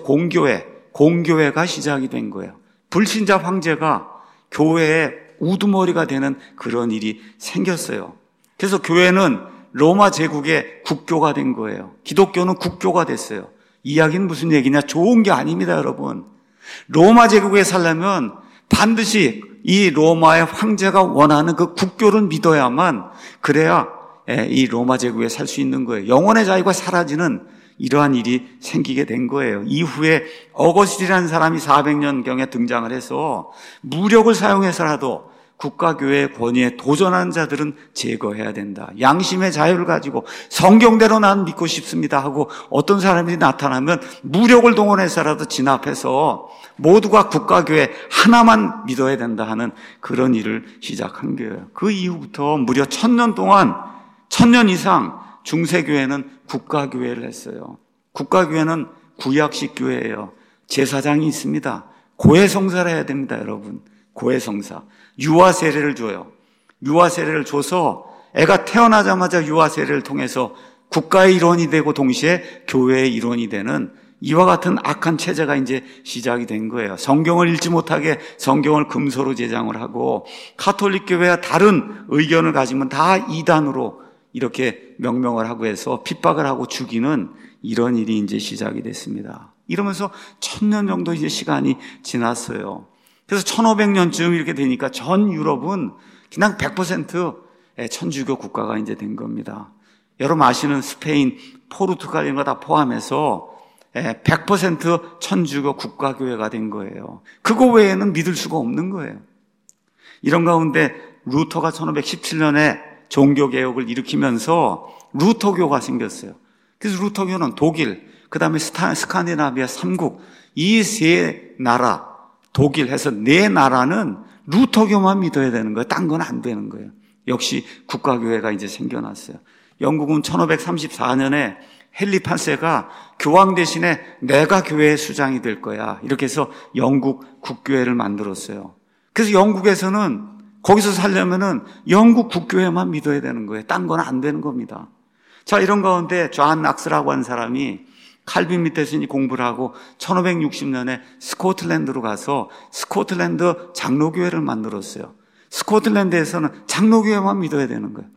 공교회가 시작이 된 거예요. 불신자 황제가 교회의 우두머리가 되는 그런 일이 생겼어요. 그래서 교회는 로마 제국의 국교가 된 거예요. 기독교는 국교가 됐어요. 이야기는 무슨 얘기냐? 좋은 게 아닙니다, 여러분. 로마 제국에 살려면 반드시 이 로마의 황제가 원하는 그 국교를 믿어야만 그래야 이 로마 제국에 살 수 있는 거예요. 영혼의 자유가 사라지는 이러한 일이 생기게 된 거예요. 이후에 어거스틴이라는 사람이 400년경에 등장을 해서 무력을 사용해서라도 국가교회의 권위에 도전하는 자들은 제거해야 된다. 양심의 자유를 가지고 성경대로 난 믿고 싶습니다 하고 어떤 사람들이 나타나면 무력을 동원해서라도 진압해서 모두가 국가교회 하나만 믿어야 된다 하는 그런 일을 시작한 거예요. 그 이후부터 무려 1000년 동안 1000년 이상 중세교회는 국가교회를 했어요. 국가교회는 구약식 교회예요. 제사장이 있습니다. 고해성사를 해야 됩니다, 여러분. 고해성사. 유아 세례를 줘요. 유아 세례를 줘서 애가 태어나자마자 유아 세례를 통해서 국가의 일원이 되고 동시에 교회의 일원이 되는 이와 같은 악한 체제가 이제 시작이 된 거예요. 성경을 읽지 못하게 성경을 금소로 제장을 하고 가톨릭 교회와 다른 의견을 가지면 다 이단으로 이렇게 명명을 하고 해서 핍박을 하고 죽이는 이런 일이 이제 시작이 됐습니다. 이러면서 1000년 정도 이제 시간이 지났어요. 그래서 1500년쯤 이렇게 되니까 전 유럽은 그냥 100% 천주교 국가가 이제 된 겁니다. 여러분 아시는 스페인, 포르투갈 이런 거 다 포함해서 100% 천주교 국가교회가 된 거예요. 그거 외에는 믿을 수가 없는 거예요. 이런 가운데 루터가 1517년에 종교개혁을 일으키면서 루터교가 생겼어요. 그래서 루터교는 독일, 그 다음에 스칸디나비아 3국, 이 세 나라, 독일 해서 네 나라는 루터교만 믿어야 되는 거예요. 딴 건 안 되는 거예요. 역시 국가교회가 이제 생겨났어요. 영국은 1534년에 헨리 8세가 교황 대신에 내가 교회의 수장이 될 거야. 이렇게 해서 영국 국교회를 만들었어요. 그래서 영국에서는 거기서 살려면은 영국 국교회만 믿어야 되는 거예요. 딴 건 안 되는 겁니다. 자, 이런 가운데 존 낙스라고 하는 사람이 칼빈 밑에서 공부를 하고 1560년에 스코틀랜드로 가서 스코틀랜드 장로교회를 만들었어요. 스코틀랜드에서는 장로교회만 믿어야 되는 거예요.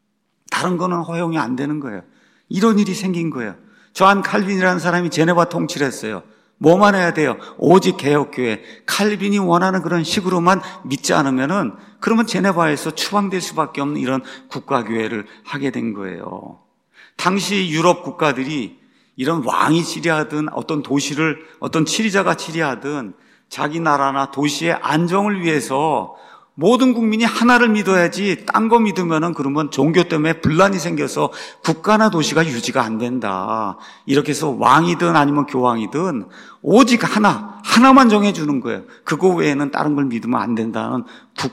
다른 거는 허용이 안 되는 거예요. 이런 일이 생긴 거예요. 존 칼빈이라는 사람이 제네바 통치를 했어요. 뭐만 해야 돼요? 오직 개혁교회. 칼빈이 원하는 그런 식으로만 믿지 않으면은 그러면 제네바에서 추방될 수밖에 없는 이런 국가교회를 하게 된 거예요. 당시 유럽 국가들이 이런 왕이 치리하든 어떤 도시를 어떤 치리자가 치리하든 자기 나라나 도시의 안정을 위해서 모든 국민이 하나를 믿어야지 딴 거 믿으면은 그러면 종교 때문에 분란이 생겨서 국가나 도시가 유지가 안 된다. 이렇게 해서 왕이든 아니면 교황이든 오직 하나만 정해주는 거예요. 그거 외에는 다른 걸 믿으면 안 된다는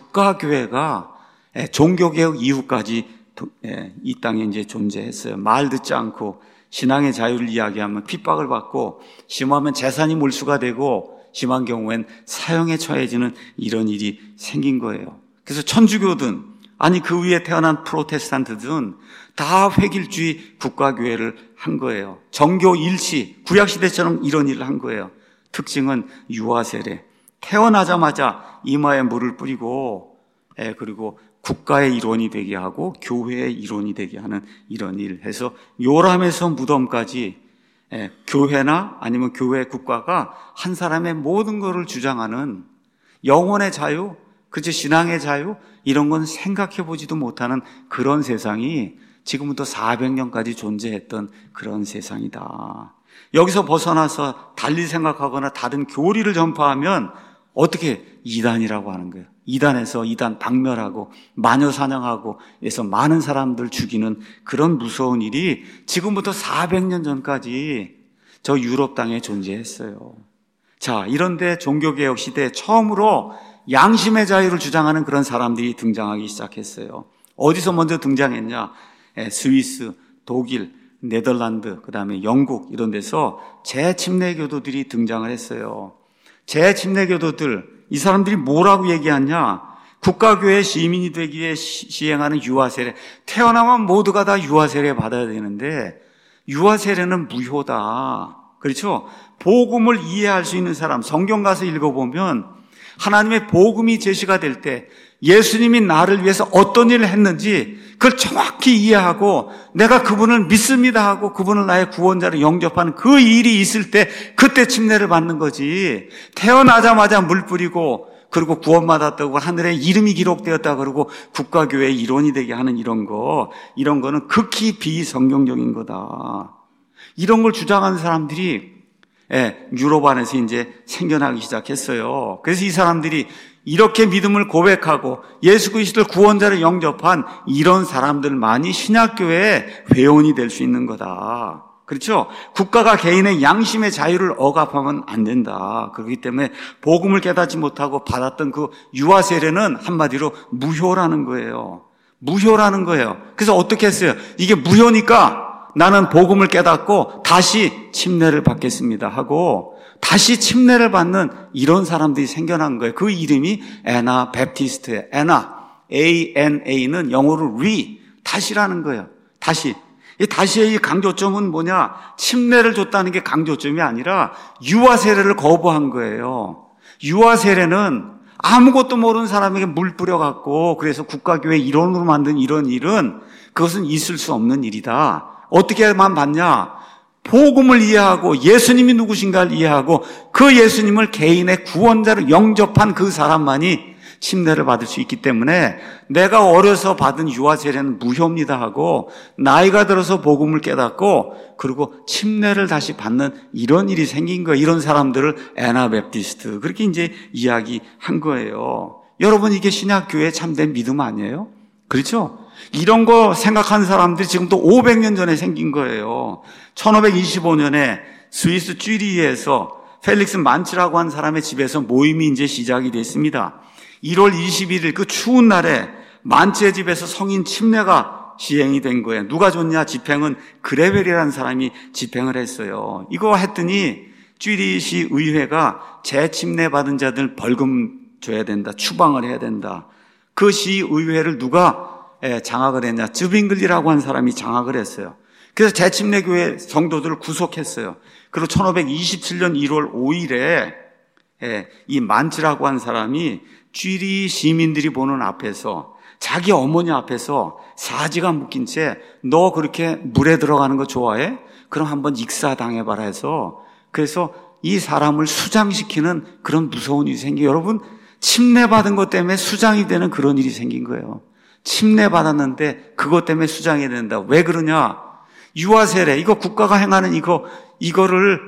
국가교회가 종교개혁 이후까지 이 땅에 이제 존재했어요. 말 듣지 않고 신앙의 자유를 이야기하면 핍박을 받고 심하면 재산이 몰수가 되고 심한 경우엔 사형에 처해지는 이런 일이 생긴 거예요. 그래서 천주교든 아니 그 위에 태어난 프로테스탄트든 다 획일주의 국가교회를 한 거예요. 정교 일치, 구약시대처럼 이런 일을 한 거예요. 특징은 유아세례. 태어나자마자 이마에 물을 뿌리고 그리고 국가의 일원이 되게 하고 교회의 일원이 되게 하는 이런 일을 해서 요람에서 무덤까지 교회나 아니면 교회 국가가 한 사람의 모든 것을 주장하는 영혼의 자유, 그치 신앙의 자유 이런 건 생각해 보지도 못하는 그런 세상이 지금부터 400년까지 존재했던 그런 세상이다. 여기서 벗어나서 달리 생각하거나 다른 교리를 전파하면 어떻게 이단이라고 하는 거예요. 이단에서 이단 박멸하고 마녀 사냥하고 해서 많은 사람들 죽이는 그런 무서운 일이 지금부터 400년 전까지 저 유럽 땅에 존재했어요. 자, 이런데 종교개혁 시대에 처음으로 양심의 자유를 주장하는 그런 사람들이 등장하기 시작했어요. 어디서 먼저 등장했냐? 스위스, 독일, 네덜란드, 그 다음에 영국 이런 데서 재침례교도들이 등장을 했어요. 재침례교도들, 이 사람들이 뭐라고 얘기하냐? 국가교회 시민이 되기 위해 시행하는 유아세례, 태어나면 모두가 다 유아세례 받아야 되는데 유아세례는 무효다. 그렇죠? 복음을 이해할 수 있는 사람, 성경 가서 읽어보면 하나님의 복음이 제시가 될 때 예수님이 나를 위해서 어떤 일을 했는지 그걸 정확히 이해하고 내가 그분을 믿습니다 하고 그분을 나의 구원자로 영접하는 그 일이 있을 때 그때 침례를 받는 거지. 태어나자마자 물 뿌리고 그리고 구원받았다고 하늘에 이름이 기록되었다 그러고 국가교회의 일원이 되게 하는 이런 거는 극히 비성경적인 거다. 이런 걸 주장하는 사람들이 유럽 안에서 이제 생겨나기 시작했어요. 그래서 이 사람들이 이렇게 믿음을 고백하고 예수 그리스도를 구원자로 영접한 이런 사람들만이 신약교회의 회원이 될 수 있는 거다. 그렇죠? 국가가 개인의 양심의 자유를 억압하면 안 된다. 그렇기 때문에 복음을 깨닫지 못하고 받았던 그 유아 세례는 한마디로 무효라는 거예요. 무효라는 거예요. 그래서 어떻게 했어요? 이게 무효니까 나는 복음을 깨닫고 다시 침례를 받겠습니다 하고 다시 침례를 받는 이런 사람들이 생겨난 거예요. 그 이름이 애나 베프티스트예요. 애나, ANA는 영어로 다시라는 거예요. 다시. 이 다시의 이 강조점은 뭐냐? 침례를 줬다는 게 강조점이 아니라 유아 세례를 거부한 거예요. 유아 세례는 아무것도 모르는 사람에게 물 뿌려갖고 그래서 국가교회 일원으로 만든 이런 일은 그것은 있을 수 없는 일이다. 어떻게만 받냐? 복음을 이해하고 예수님이 누구신가를 이해하고 그 예수님을 개인의 구원자로 영접한 그 사람만이 침례를 받을 수 있기 때문에 내가 어려서 받은 유아 세례는 무효입니다 하고 나이가 들어서 복음을 깨닫고 그리고 침례를 다시 받는 이런 일이 생긴 거예요. 이런 사람들을 애나베프티스트 그렇게 이제 이야기한 거예요. 여러분 이게 신약교회의 참된 믿음 아니에요? 그렇죠? 이런 거 생각하는 사람들이 지금도 500년 전에 생긴 거예요. 1525년에 스위스 쥐리히에서 펠릭스 만츠라고 한 사람의 집에서 모임이 이제 시작이 됐습니다. 1월 21일 그 추운 날에 만츠의 집에서 성인 침례가 시행이 된 거예요. 누가 줬냐? 집행은 그레벨이라는 사람이 집행을 했어요. 이거 했더니 쥐리히 의회가 재침례 받은 자들 벌금 줘야 된다. 추방을 해야 된다. 그 시의회를 누가 장악을 했냐? 즈빙글리라고 한 사람이 장악을 했어요. 그래서 재침례교회 성도들을 구속했어요. 그리고 1527년 1월 5일에 이 만츠라고 한 사람이 쥐리 시민들이 보는 앞에서 자기 어머니 앞에서 사지가 묶인 채 너 그렇게 물에 들어가는 거 좋아해? 그럼 한번 익사당해봐라 해서 그래서 이 사람을 수장시키는 그런 무서운 일이 생겨요. 여러분 침례받은 것 때문에 수장이 되는 그런 일이 생긴 거예요. 침례받았는데 그것 때문에 수장이 된다. 왜 그러냐? 유아세례 이거 국가가 행하는 이거를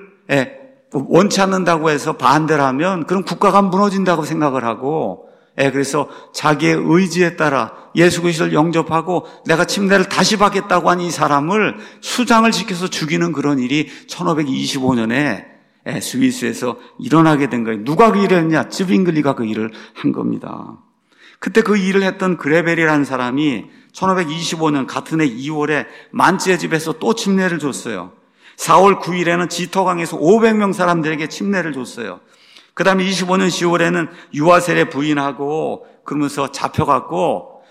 원치 않는다고 해서 반대를 하면 그럼 국가가 무너진다고 생각을 하고 그래서 자기의 의지에 따라 예수 그리스도를 영접하고 내가 침례를 다시 받겠다고 한 이 사람을 수장을 시켜서 죽이는 그런 일이 1525년에 스위스에서 일어나게 된 거예요. 누가 그 일을 했냐? 즈빙글리가 그 일을 한 겁니다. 그때 그 일을 했던 그레벨이라는 사람이 1525년 같은 해 2월에 만츠의 집에서 또 침례를 줬어요. 4월 9일에는 지터강에서 500명 사람들에게 침례를 줬어요. 그 다음에 25년 10월에는 유아세례 부인하고 그러면서 잡혀갖고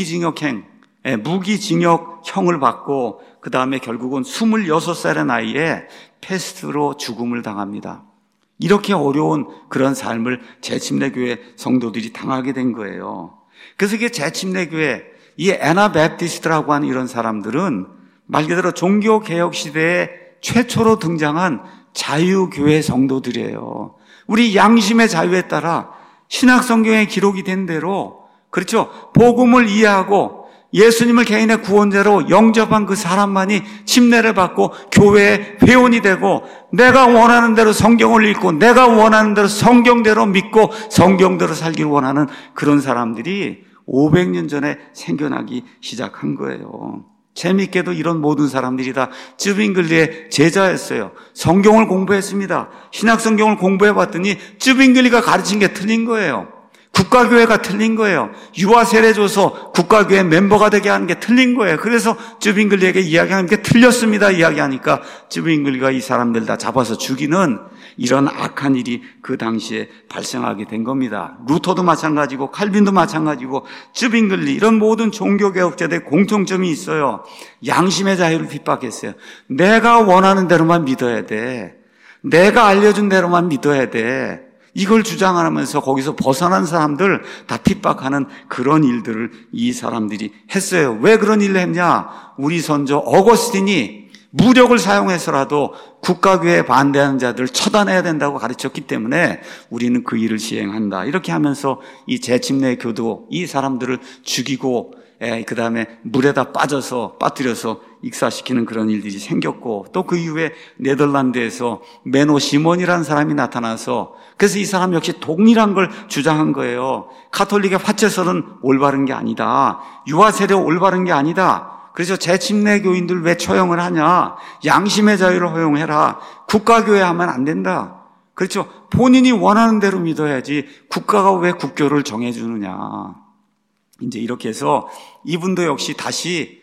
무기징역형을 받고 그 다음에 결국은 26살의 나이에 패스트로 죽음을 당합니다. 이렇게 어려운 그런 삶을 재침례교회 성도들이 당하게 된 거예요. 그래서 이게 재침례교회, 이 애나베프티스트라고 하는 이런 사람들은 말 그대로 종교개혁 시대에 최초로 등장한 자유교회 성도들이에요. 우리 양심의 자유에 따라 신약성경에 기록이 된 대로 그렇죠. 복음을 이해하고 예수님을 개인의 구원자로 영접한 그 사람만이 침례를 받고 교회의 회원이 되고 내가 원하는 대로 성경을 읽고 내가 원하는 대로 성경대로 믿고 성경대로 살기를 원하는 그런 사람들이 500년 전에 생겨나기 시작한 거예요. 재미있게도 이런 모든 사람들이 다 쯔빙글리의 제자였어요. 성경을 공부했습니다. 신약성경을 공부해봤더니 쯔빙글리가 가르친 게 틀린 거예요. 국가교회가 틀린 거예요. 유아 세례 줘서 국가교회 멤버가 되게 하는 게 틀린 거예요. 그래서 쯔빙글리에게 이야기하는 게 틀렸습니다. 이야기하니까 쯔빙글리가 이 사람들 다 잡아서 죽이는 이런 악한 일이 그 당시에 발생하게 된 겁니다. 루터도 마찬가지고 칼빈도 마찬가지고 쯔빙글리 이런 모든 종교개혁자들의 공통점이 있어요. 양심의 자유를 핍박했어요. 내가 원하는 대로만 믿어야 돼. 내가 알려준 대로만 믿어야 돼. 이걸 주장하면서 거기서 벗어난 사람들 다 핍박하는 그런 일들을 이 사람들이 했어요. 왜 그런 일을 했냐? 우리 선조 어거스틴이 무력을 사용해서라도 국가교회에 반대하는 자들을 처단해야 된다고 가르쳤기 때문에 우리는 그 일을 시행한다. 이렇게 하면서 이 재침례 교도 이 사람들을 죽이고 그 다음에 물에다 빠뜨려서 익사시키는 그런 일들이 생겼고 또 그 이후에 네덜란드에서 메노 시몬이라는 사람이 나타나서 그래서 이 사람 역시 동일한 걸 주장한 거예요. 가톨릭의 화채설은 올바른 게 아니다. 유아세례 올바른 게 아니다. 그래서 재침례 교인들 왜 처형을 하냐. 양심의 자유를 허용해라. 국가교회 하면 안 된다. 그렇죠. 본인이 원하는 대로 믿어야지 국가가 왜 국교를 정해주느냐. 이제 이렇게 해서 이분도 역시 다시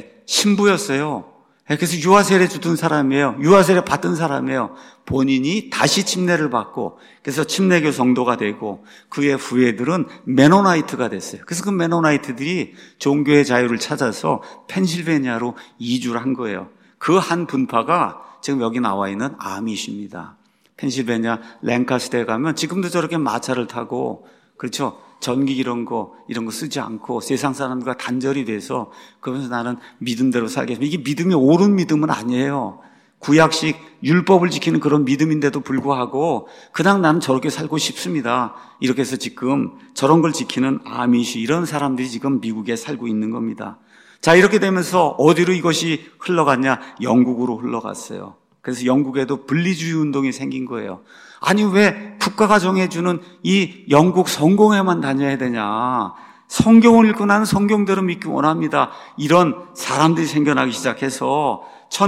신부였어요. 그래서 유아세례 주던 사람이에요. 유아세례 받던 사람이에요. 본인이 다시 침례를 받고 그래서 침례교 성도가 되고 그의 후예들은 메노나이트가 됐어요. 그래서 그 메노나이트들이 종교의 자유를 찾아서 펜실베니아로 이주를 한 거예요. 그 한 분파가 지금 여기 나와 있는 아미시입니다. 펜실베니아 랭카스터에 가면 지금도 저렇게 마차를 타고 그렇죠. 전기 이런 거 쓰지 않고 세상 사람들과 단절이 돼서 그러면서 나는 믿음대로 살겠습니다. 이게 믿음이 옳은 믿음은 아니에요. 구약식 율법을 지키는 그런 믿음인데도 불구하고 그냥 나는 저렇게 살고 싶습니다. 이렇게 해서 지금 저런 걸 지키는 아미시 이런 사람들이 지금 미국에 살고 있는 겁니다. 자, 이렇게 되면서 어디로 이것이 흘러갔냐? 영국으로 흘러갔어요. 그래서 영국에도 분리주의 운동이 생긴 거예요. 아니 왜 국가가 정해주는 이 영국 성공회만 다녀야 되냐. 성경을 읽고 나는 성경대로 믿기 원합니다. 이런 사람들이 생겨나기 시작해서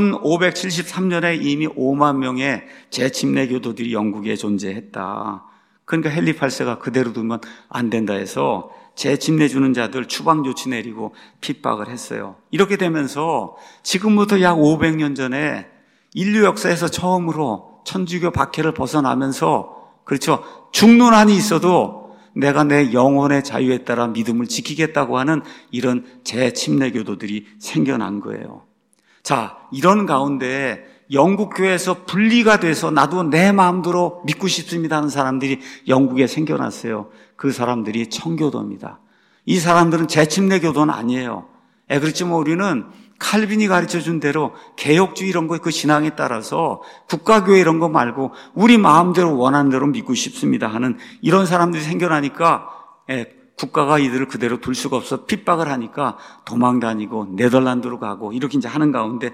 1573년에 이미 5만 명의 재침례 교도들이 영국에 존재했다. 그러니까 헨리 8세가 그대로 두면 안 된다 해서 재침례 주는 자들 추방 조치 내리고 핍박을 했어요. 이렇게 되면서 지금부터 약 500년 전에 인류 역사에서 처음으로 천주교 박해를 벗어나면서 그렇죠. 죽는 한이 있어도 내가 내 영혼의 자유에 따라 믿음을 지키겠다고 하는 이런 재침례교도들이 생겨난 거예요. 자, 이런 가운데 영국 교회에서 분리가 돼서 나도 내 마음대로 믿고 싶습니다 하는 사람들이 영국에 생겨났어요. 그 사람들이 청교도입니다. 이 사람들은 재침례교도는 아니에요. 그렇지만 우리는 칼빈이 가르쳐준 대로 개혁주의 이런 거 그 신앙에 따라서 국가교회 이런 거 말고 우리 마음대로 원하는 대로 믿고 싶습니다 하는 이런 사람들이 생겨나니까 국가가 이들을 그대로 둘 수가 없어 핍박을 하니까 도망 다니고 네덜란드로 가고 이렇게 이제 하는 가운데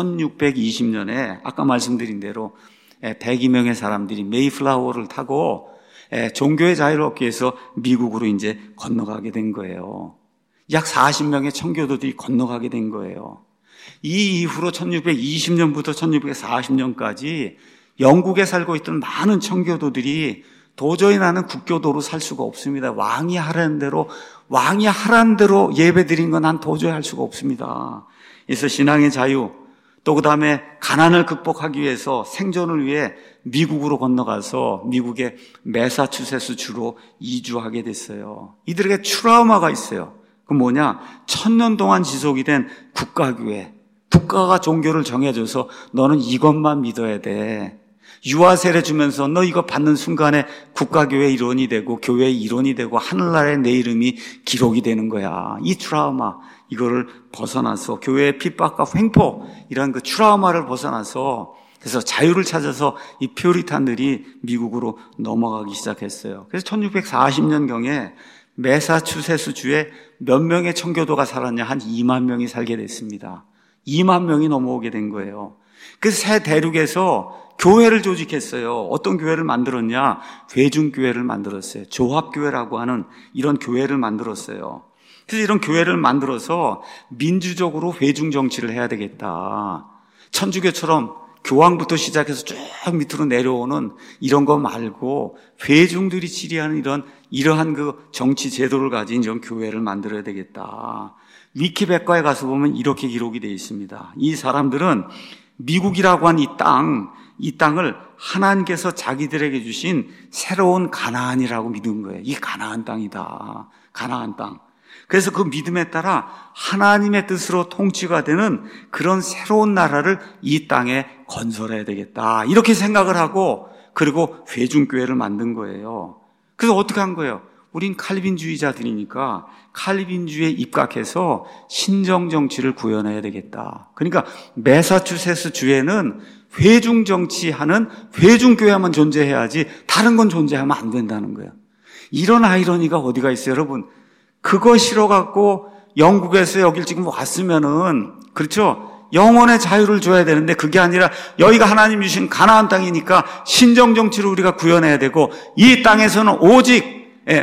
1620년에 아까 말씀드린 대로 102명의 사람들이 메이플라워를 타고 종교의 자유를 얻기 위해서 미국으로 이제 건너가게 된 거예요. 약 40명의 청교도들이 건너가게 된 거예요. 이 이후로 1620년부터 1640년까지 영국에 살고 있던 많은 청교도들이 도저히 나는 국교도로 살 수가 없습니다. 왕이 하라는 대로 예배드린 건 난 도저히 할 수가 없습니다. 그래서 신앙의 자유, 또 그 다음에 가난을 극복하기 위해서 생존을 위해 미국으로 건너가서 미국의 매사추세츠 주로 이주하게 됐어요. 이들에게 트라우마가 있어요. 그 뭐냐? 1000년 동안 지속이 된 국가교회. 국가가 종교를 정해줘서 너는 이것만 믿어야 돼. 유아세례 주면서 너 이거 받는 순간에 국가교회 일원이 되고 교회의 일원이 되고 하늘나라에 내 이름이 기록이 되는 거야. 이 트라우마, 이거를 벗어나서 교회의 핍박과 횡포, 이런 그 트라우마를 벗어나서 그래서 자유를 찾아서 이 퓨리탄들이 미국으로 넘어가기 시작했어요. 그래서 1640년경에 매사추세츠주에 몇 명의 청교도가 살았냐? 한 2만 명이 살게 됐습니다. 2만 명이 넘어오게 된 거예요. 그 새 대륙에서 교회를 조직했어요. 어떤 교회를 만들었냐? 회중교회를 만들었어요. 조합교회라고 하는 이런 교회를 만들었어요. 그래서 이런 교회를 만들어서 민주적으로 회중 정치를 해야 되겠다. 천주교처럼 교황부터 시작해서 쭉 밑으로 내려오는 이런 거 말고 회중들이 지리하는 이러한 그 정치 제도를 가진 이런 교회를 만들어야 되겠다. 위키백과에 가서 보면 이렇게 기록이 되어 있습니다. 이 사람들은 미국이라고 한 이 땅을 하나님께서 자기들에게 주신 새로운 가나안이라고 믿은 거예요. 이 가나안 땅이다. 가나안 땅. 그래서 그 믿음에 따라 하나님의 뜻으로 통치가 되는 그런 새로운 나라를 이 땅에 건설해야 되겠다. 이렇게 생각을 하고 그리고 회중교회를 만든 거예요. 그래서 어떻게 한 거예요? 우린 칼빈주의자들이니까 칼빈주의에 입각해서 신정정치를 구현해야 되겠다. 그러니까 매사추세츠 주에는 회중정치하는 회중교회만 존재해야지 다른 건 존재하면 안 된다는 거예요. 이런 아이러니가 어디가 있어요, 여러분? 그거 싫어갖고 영국에서 여길 지금 왔으면은, 그렇죠? 영혼의 자유를 줘야 되는데 그게 아니라 여기가 하나님 주신 가나안 땅이니까 신정정치를 우리가 구현해야 되고 이 땅에서는 오직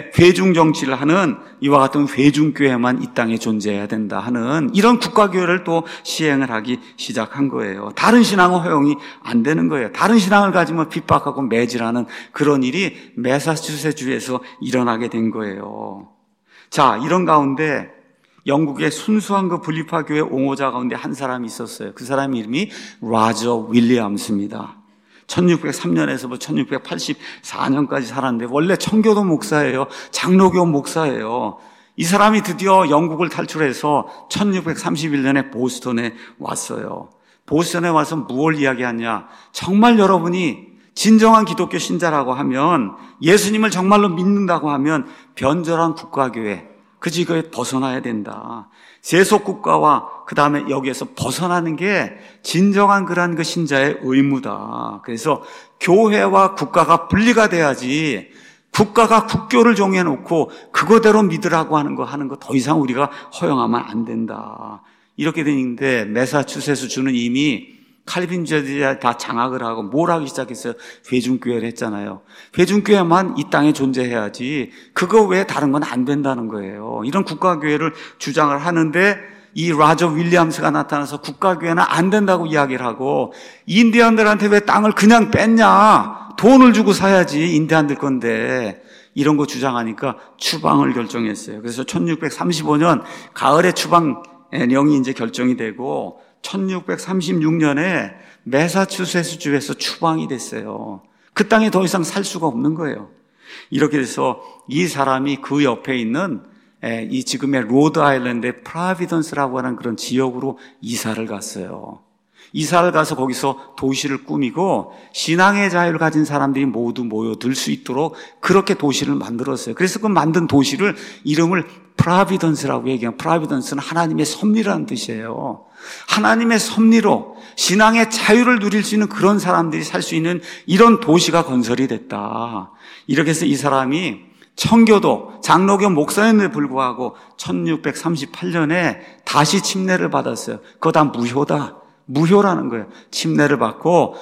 회중정치를 하는 이와 같은 회중교회만 이 땅에 존재해야 된다 하는 이런 국가교회를 또 시행을 하기 시작한 거예요. 다른 신앙은 허용이 안 되는 거예요. 다른 신앙을 가지면 핍박하고 매질하는 그런 일이 매사추세츠주에서 일어나게 된 거예요. 자, 이런 가운데 영국의 순수한 그 분리파 교회 옹호자 가운데 한 사람이 있었어요. 그 사람 이름이 라저 윌리엄스입니다. 1603년에서 1684년까지 살았는데 원래 청교도 목사예요. 장로교 목사예요. 이 사람이 드디어 영국을 탈출해서 1631년에 보스턴에 왔어요. 보스턴에 와서 무엇을 이야기하냐? 정말 여러분이 진정한 기독교 신자라고 하면, 예수님을 정말로 믿는다고 하면 변절한 국가교회, 그지, 그에 벗어나야 된다. 세속국가와 그 다음에 여기에서 벗어나는 게 진정한 그런 그 신자의 의무다. 그래서 교회와 국가가 분리가 돼야지, 국가가 국교를 정해놓고 그거대로 믿으라고 하는 거 더 이상 우리가 허용하면 안 된다. 이렇게 되는데 매사추세츠주는 이미 칼빈주의자들이 다 장악을 하고 뭘 하기 시작했어요? 회중교회를 했잖아요. 회중교회만 이 땅에 존재해야지 그거 외에 다른 건 안 된다는 거예요. 이런 국가교회를 주장을 하는데 이 라저 윌리엄스가 나타나서 국가교회는 안 된다고 이야기를 하고, 인디언들한테 왜 땅을 그냥 뺐냐? 돈을 주고 사야지, 인디언들 건데. 이런 거 주장하니까 추방을 결정했어요. 그래서 1635년 가을에 추방령이 이제 결정이 되고 1636년에 매사추세츠주에서 추방이 됐어요. 그 땅에 더 이상 살 수가 없는 거예요. 이렇게 돼서 이 사람이 그 옆에 있는 이 지금의 로드 아일랜드의 프라비던스라고 하는 그런 지역으로 이사를 갔어요. 이사를 가서 거기서 도시를 꾸미고 신앙의 자유를 가진 사람들이 모두 모여들 수 있도록 그렇게 도시를 만들었어요. 그래서 그 만든 도시를 이름을 프라비던스라고 얘기해요. 프라비던스는 하나님의 섭리라는 뜻이에요. 하나님의 섭리로 신앙의 자유를 누릴 수 있는 그런 사람들이 살 수 있는 이런 도시가 건설이 됐다. 이렇게 해서 이 사람이 청교도, 장로교 목사였는데 불구하고 1638년에 다시 침례를 받았어요. 그거 다 무효다. 무효라는 거예요. 침례를 받고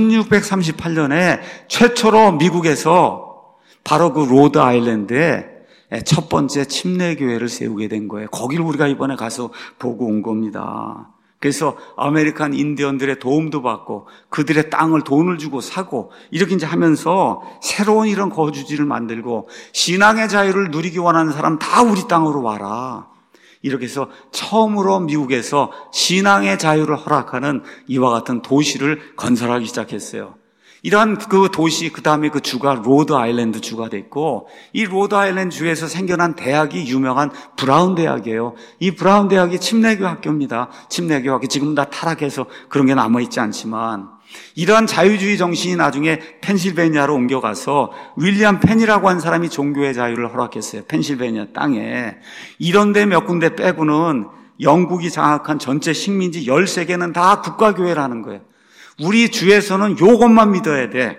1638년에 최초로 미국에서 바로 그 로드 아일랜드에 첫 번째 침례교회를 세우게 된 거예요. 거기를 우리가 이번에 가서 보고 온 겁니다. 그래서 아메리칸 인디언들의 도움도 받고 그들의 땅을 돈을 주고 사고 이렇게 이제 하면서 새로운 이런 거주지를 만들고 신앙의 자유를 누리기 원하는 사람 다 우리 땅으로 와라. 이렇게 해서 처음으로 미국에서 신앙의 자유를 허락하는 이와 같은 도시를 건설하기 시작했어요. 이러한 그 도시, 그 다음에 그 주가 로드 아일랜드 주가 됐고, 이 로드 아일랜드 주에서 생겨난 대학이 유명한 브라운 대학이에요. 이 브라운 대학이 침례교 학교입니다. 침례교 학교. 지금 다 타락해서 그런 게 남아있지 않지만, 이러한 자유주의 정신이 나중에 펜실베니아로 옮겨가서 윌리엄 펜이라고 한 사람이 종교의 자유를 허락했어요. 펜실베니아 땅에. 이런 데 몇 군데 빼고는 영국이 장악한 전체 식민지 13개는 다 국가교회라는 거예요. 우리 주에서는 요것만 믿어야 돼.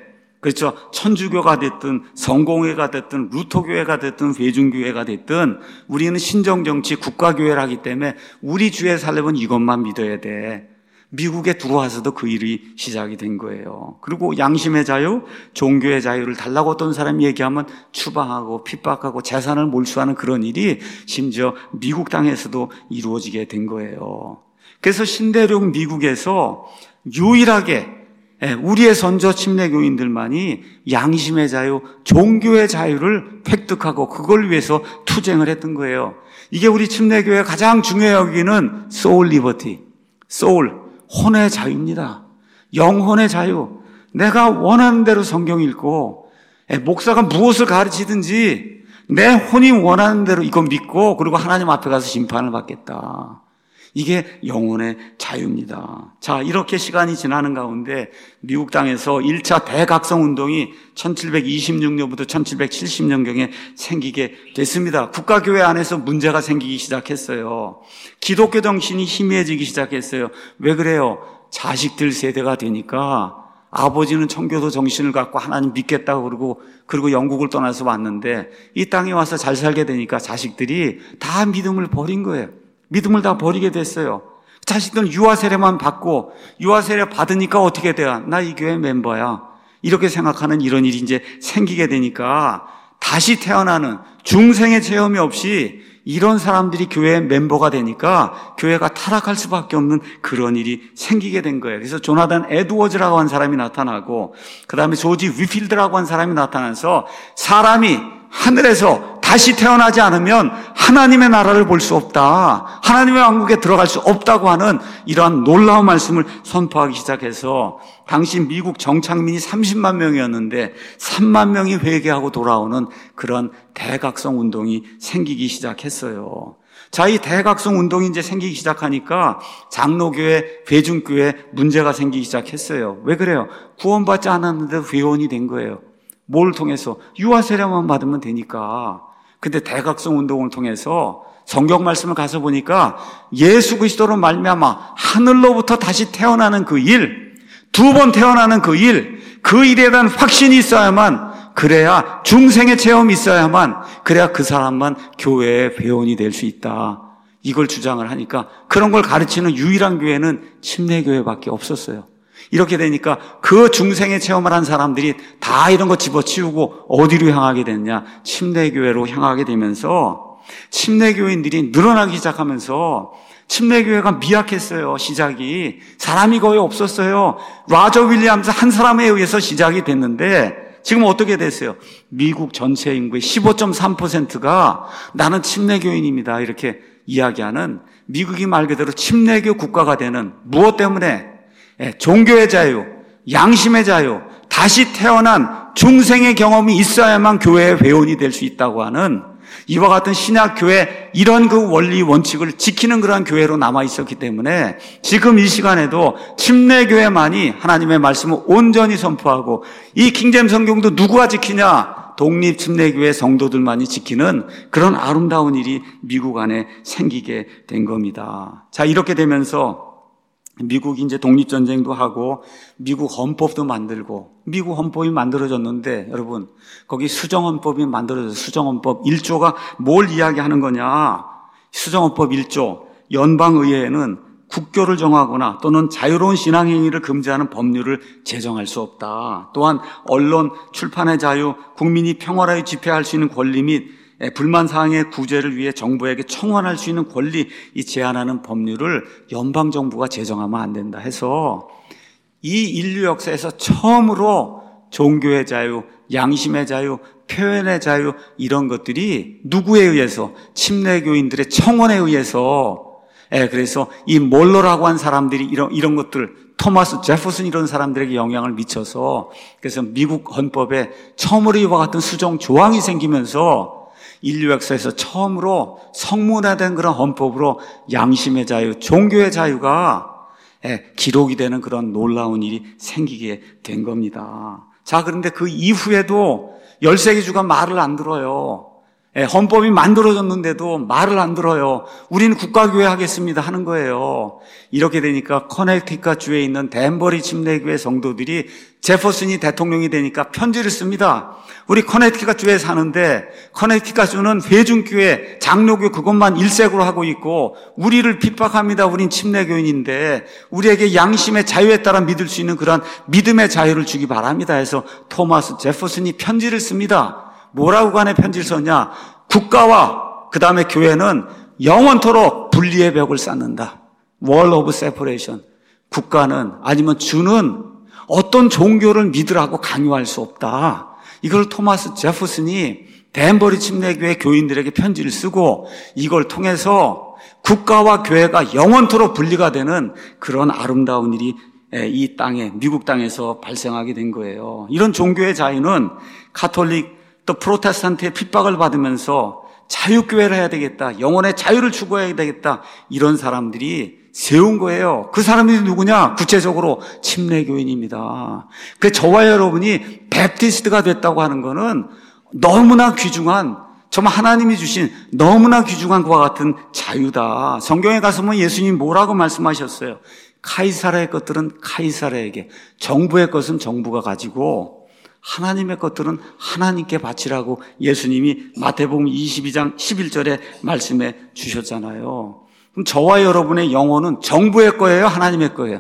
그렇죠. 천주교가 됐든 성공회가 됐든 루터교회가 됐든 회중교회가 됐든 우리는 신정정치 국가교회라기 때문에 우리 주에 살려면 이것만 믿어야 돼. 미국에 들어와서도 그 일이 시작이 된 거예요. 그리고 양심의 자유, 종교의 자유를 달라고 어떤 사람이 얘기하면 추방하고 핍박하고 재산을 몰수하는 그런 일이 심지어 미국 땅에서도 이루어지게 된 거예요. 그래서 신대륙 미국에서 유일하게 우리의 선조 침례교인들만이 양심의 자유, 종교의 자유를 획득하고 그걸 위해서 투쟁을 했던 거예요. 이게 우리 침례교회의 가장 중요해 여기는 소울 리버티, 소울, 혼의 자유입니다. 영혼의 자유. 내가 원하는 대로 성경 읽고 목사가 무엇을 가르치든지 내 혼이 원하는 대로 이거 믿고 그리고 하나님 앞에 가서 심판을 받겠다. 이게 영혼의 자유입니다. 자, 이렇게 시간이 지나는 가운데 미국 땅에서 1차 대각성 운동이 1726년부터 1770년경에 생기게 됐습니다. 국가교회 안에서 문제가 생기기 시작했어요. 기독교 정신이 희미해지기 시작했어요. 왜 그래요? 자식들 세대가 되니까 아버지는 청교도 정신을 갖고 하나님 믿겠다고 그리고 영국을 떠나서 왔는데 이 땅에 와서 잘 살게 되니까 자식들이 다 믿음을 버린 거예요. 믿음을 다 버리게 됐어요. 자식들은 유아 세례만 받고 유아 세례 받으니까 어떻게 돼요? 나 이 교회 멤버야. 이렇게 생각하는 이런 일이 이제 생기게 되니까 다시 태어나는 중생의 체험이 없이 이런 사람들이 교회 멤버가 되니까 교회가 타락할 수밖에 없는 그런 일이 생기게 된 거예요. 그래서 조나단 에드워즈라고 한 사람이 나타나고 그 다음에 조지 위필드라고 한 사람이 나타나서 사람이 하늘에서 다시 태어나지 않으면 하나님의 나라를 볼 수 없다. 하나님의 왕국에 들어갈 수 없다고 하는 이러한 놀라운 말씀을 선포하기 시작해서 당시 미국 정착민이 30만 명이었는데 3만 명이 회개하고 돌아오는 그런 대각성 운동이 생기기 시작했어요. 자, 이 대각성 운동이 이제 생기기 시작하니까 장로교회, 회중교회 문제가 생기기 시작했어요. 왜 그래요? 구원받지 않았는데도 회원이 된 거예요. 뭘 통해서? 유아 세례만 받으면 되니까. 근데 대각성 운동을 통해서 성경 말씀을 가서 보니까 예수 그리스도로 말미암아 하늘로부터 다시 태어나는 그 일, 두 번 태어나는 그 일에 대한 확신이 있어야만, 그래야 중생의 체험이 있어야만, 그래야 그 사람만 교회의 회원이 될 수 있다. 이걸 주장을 하니까 그런 걸 가르치는 유일한 교회는 침례교회밖에 없었어요. 이렇게 되니까 그 중생의 체험을 한 사람들이 다 이런 거 집어치우고 어디로 향하게 됐냐? 침례교회로 향하게 되면서 침례교인들이 늘어나기 시작하면서 침례교회가 미약했어요. 시작이. 사람이 거의 없었어요. 라저 윌리엄스 한 사람에 의해서 시작이 됐는데 지금 어떻게 됐어요? 미국 전체 인구의 15.3%가 나는 침례교인입니다. 이렇게 이야기하는 미국이 말 그대로 침례교 국가가 되는, 무엇 때문에? 종교의 자유, 양심의 자유, 다시 태어난 중생의 경험이 있어야만 교회의 회원이 될 수 있다고 하는 이와 같은 신약교회, 이런 그 원리 원칙을 지키는 그러한 교회로 남아 있었기 때문에 지금 이 시간에도 침례교회만이 하나님의 말씀을 온전히 선포하고, 이 킹제임스 성경도 누구가 지키냐? 독립 침례교회 성도들만이 지키는 그런 아름다운 일이 미국 안에 생기게 된 겁니다. 자, 이렇게 되면서 미국이 이제 독립전쟁도 하고 미국 헌법도 만들고, 미국 헌법이 만들어졌는데 여러분, 거기 수정헌법이 만들어져서 수정헌법 1조가 뭘 이야기하는 거냐? 수정헌법 1조, 연방의회에는 국교를 정하거나 또는 자유로운 신앙행위를 금지하는 법률을 제정할 수 없다. 또한 언론, 출판의 자유, 국민이 평화로이 집회할 수 있는 권리 및 불만사항의 구제를 위해 정부에게 청원할 수 있는 권리, 이 제한하는 법률을 연방정부가 제정하면 안 된다 해서 이 인류 역사에서 처음으로 종교의 자유, 양심의 자유, 표현의 자유, 이런 것들이 누구에 의해서? 침례교인들의 청원에 의해서. 그래서 이 몰로라고 한 사람들이 이런 것들, 토마스 제퍼슨 이런 사람들에게 영향을 미쳐서, 그래서 미국 헌법에 처음으로 이와 같은 수정 조항이 생기면서 인류 역사에서 처음으로 성문화된 그런 헌법으로 양심의 자유, 종교의 자유가 기록이 되는 그런 놀라운 일이 생기게 된 겁니다. 자, 그런데 그 이후에도 13개 주가 말을 안 들어요. 헌법이 만들어졌는데도 말을 안 들어요. 우리는 국가교회 하겠습니다 하는 거예요. 이렇게 되니까 커네티컷 주에 있는 댄버리 침례교회 성도들이 제퍼슨이 대통령이 되니까 편지를 씁니다. 우리 커네티컷 주에 사는데 커네티컷 주는 회중교회, 장로교 그것만 일색으로 하고 있고 우리를 핍박합니다. 우린 침례교인인데 우리에게 양심의 자유에 따라 믿을 수 있는 그런 믿음의 자유를 주기 바랍니다 해서 토마스 제퍼슨이 편지를 씁니다. 뭐라고 간에 편지를 썼냐? 국가와 그 다음에 교회는 영원토록 분리의 벽을 쌓는다. Wall of separation. 국가는 아니면 주는 어떤 종교를 믿으라고 강요할 수 없다. 이걸 토마스 제퍼슨이 댄버리 침례교회 교인들에게 편지를 쓰고 이걸 통해서 국가와 교회가 영원토록 분리가 되는 그런 아름다운 일이 이 땅에, 미국 땅에서 발생하게 된 거예요. 이런 종교의 자유는 가톨릭 또 프로테스탄트의 핍박을 받으면서 자유교회를 해야 되겠다. 영혼의 자유를 추구해야 되겠다. 이런 사람들이 세운 거예요. 그 사람들이 누구냐? 구체적으로 침례교인입니다. 그 저와 여러분이 베프티스트가 됐다고 하는 거는 너무나 귀중한, 정말 하나님이 주신 너무나 귀중한 것과 같은 자유다. 성경에 가서 보면 예수님이 뭐라고 말씀하셨어요? 카이사르의 것들은 카이사르에게, 정부의 것은 정부가 가지고 하나님의 것들은 하나님께 바치라고 예수님이 마태복음 22장 11절에 말씀해 주셨잖아요. 그럼 저와 여러분의 영혼은 정부의 거예요? 하나님의 거예요?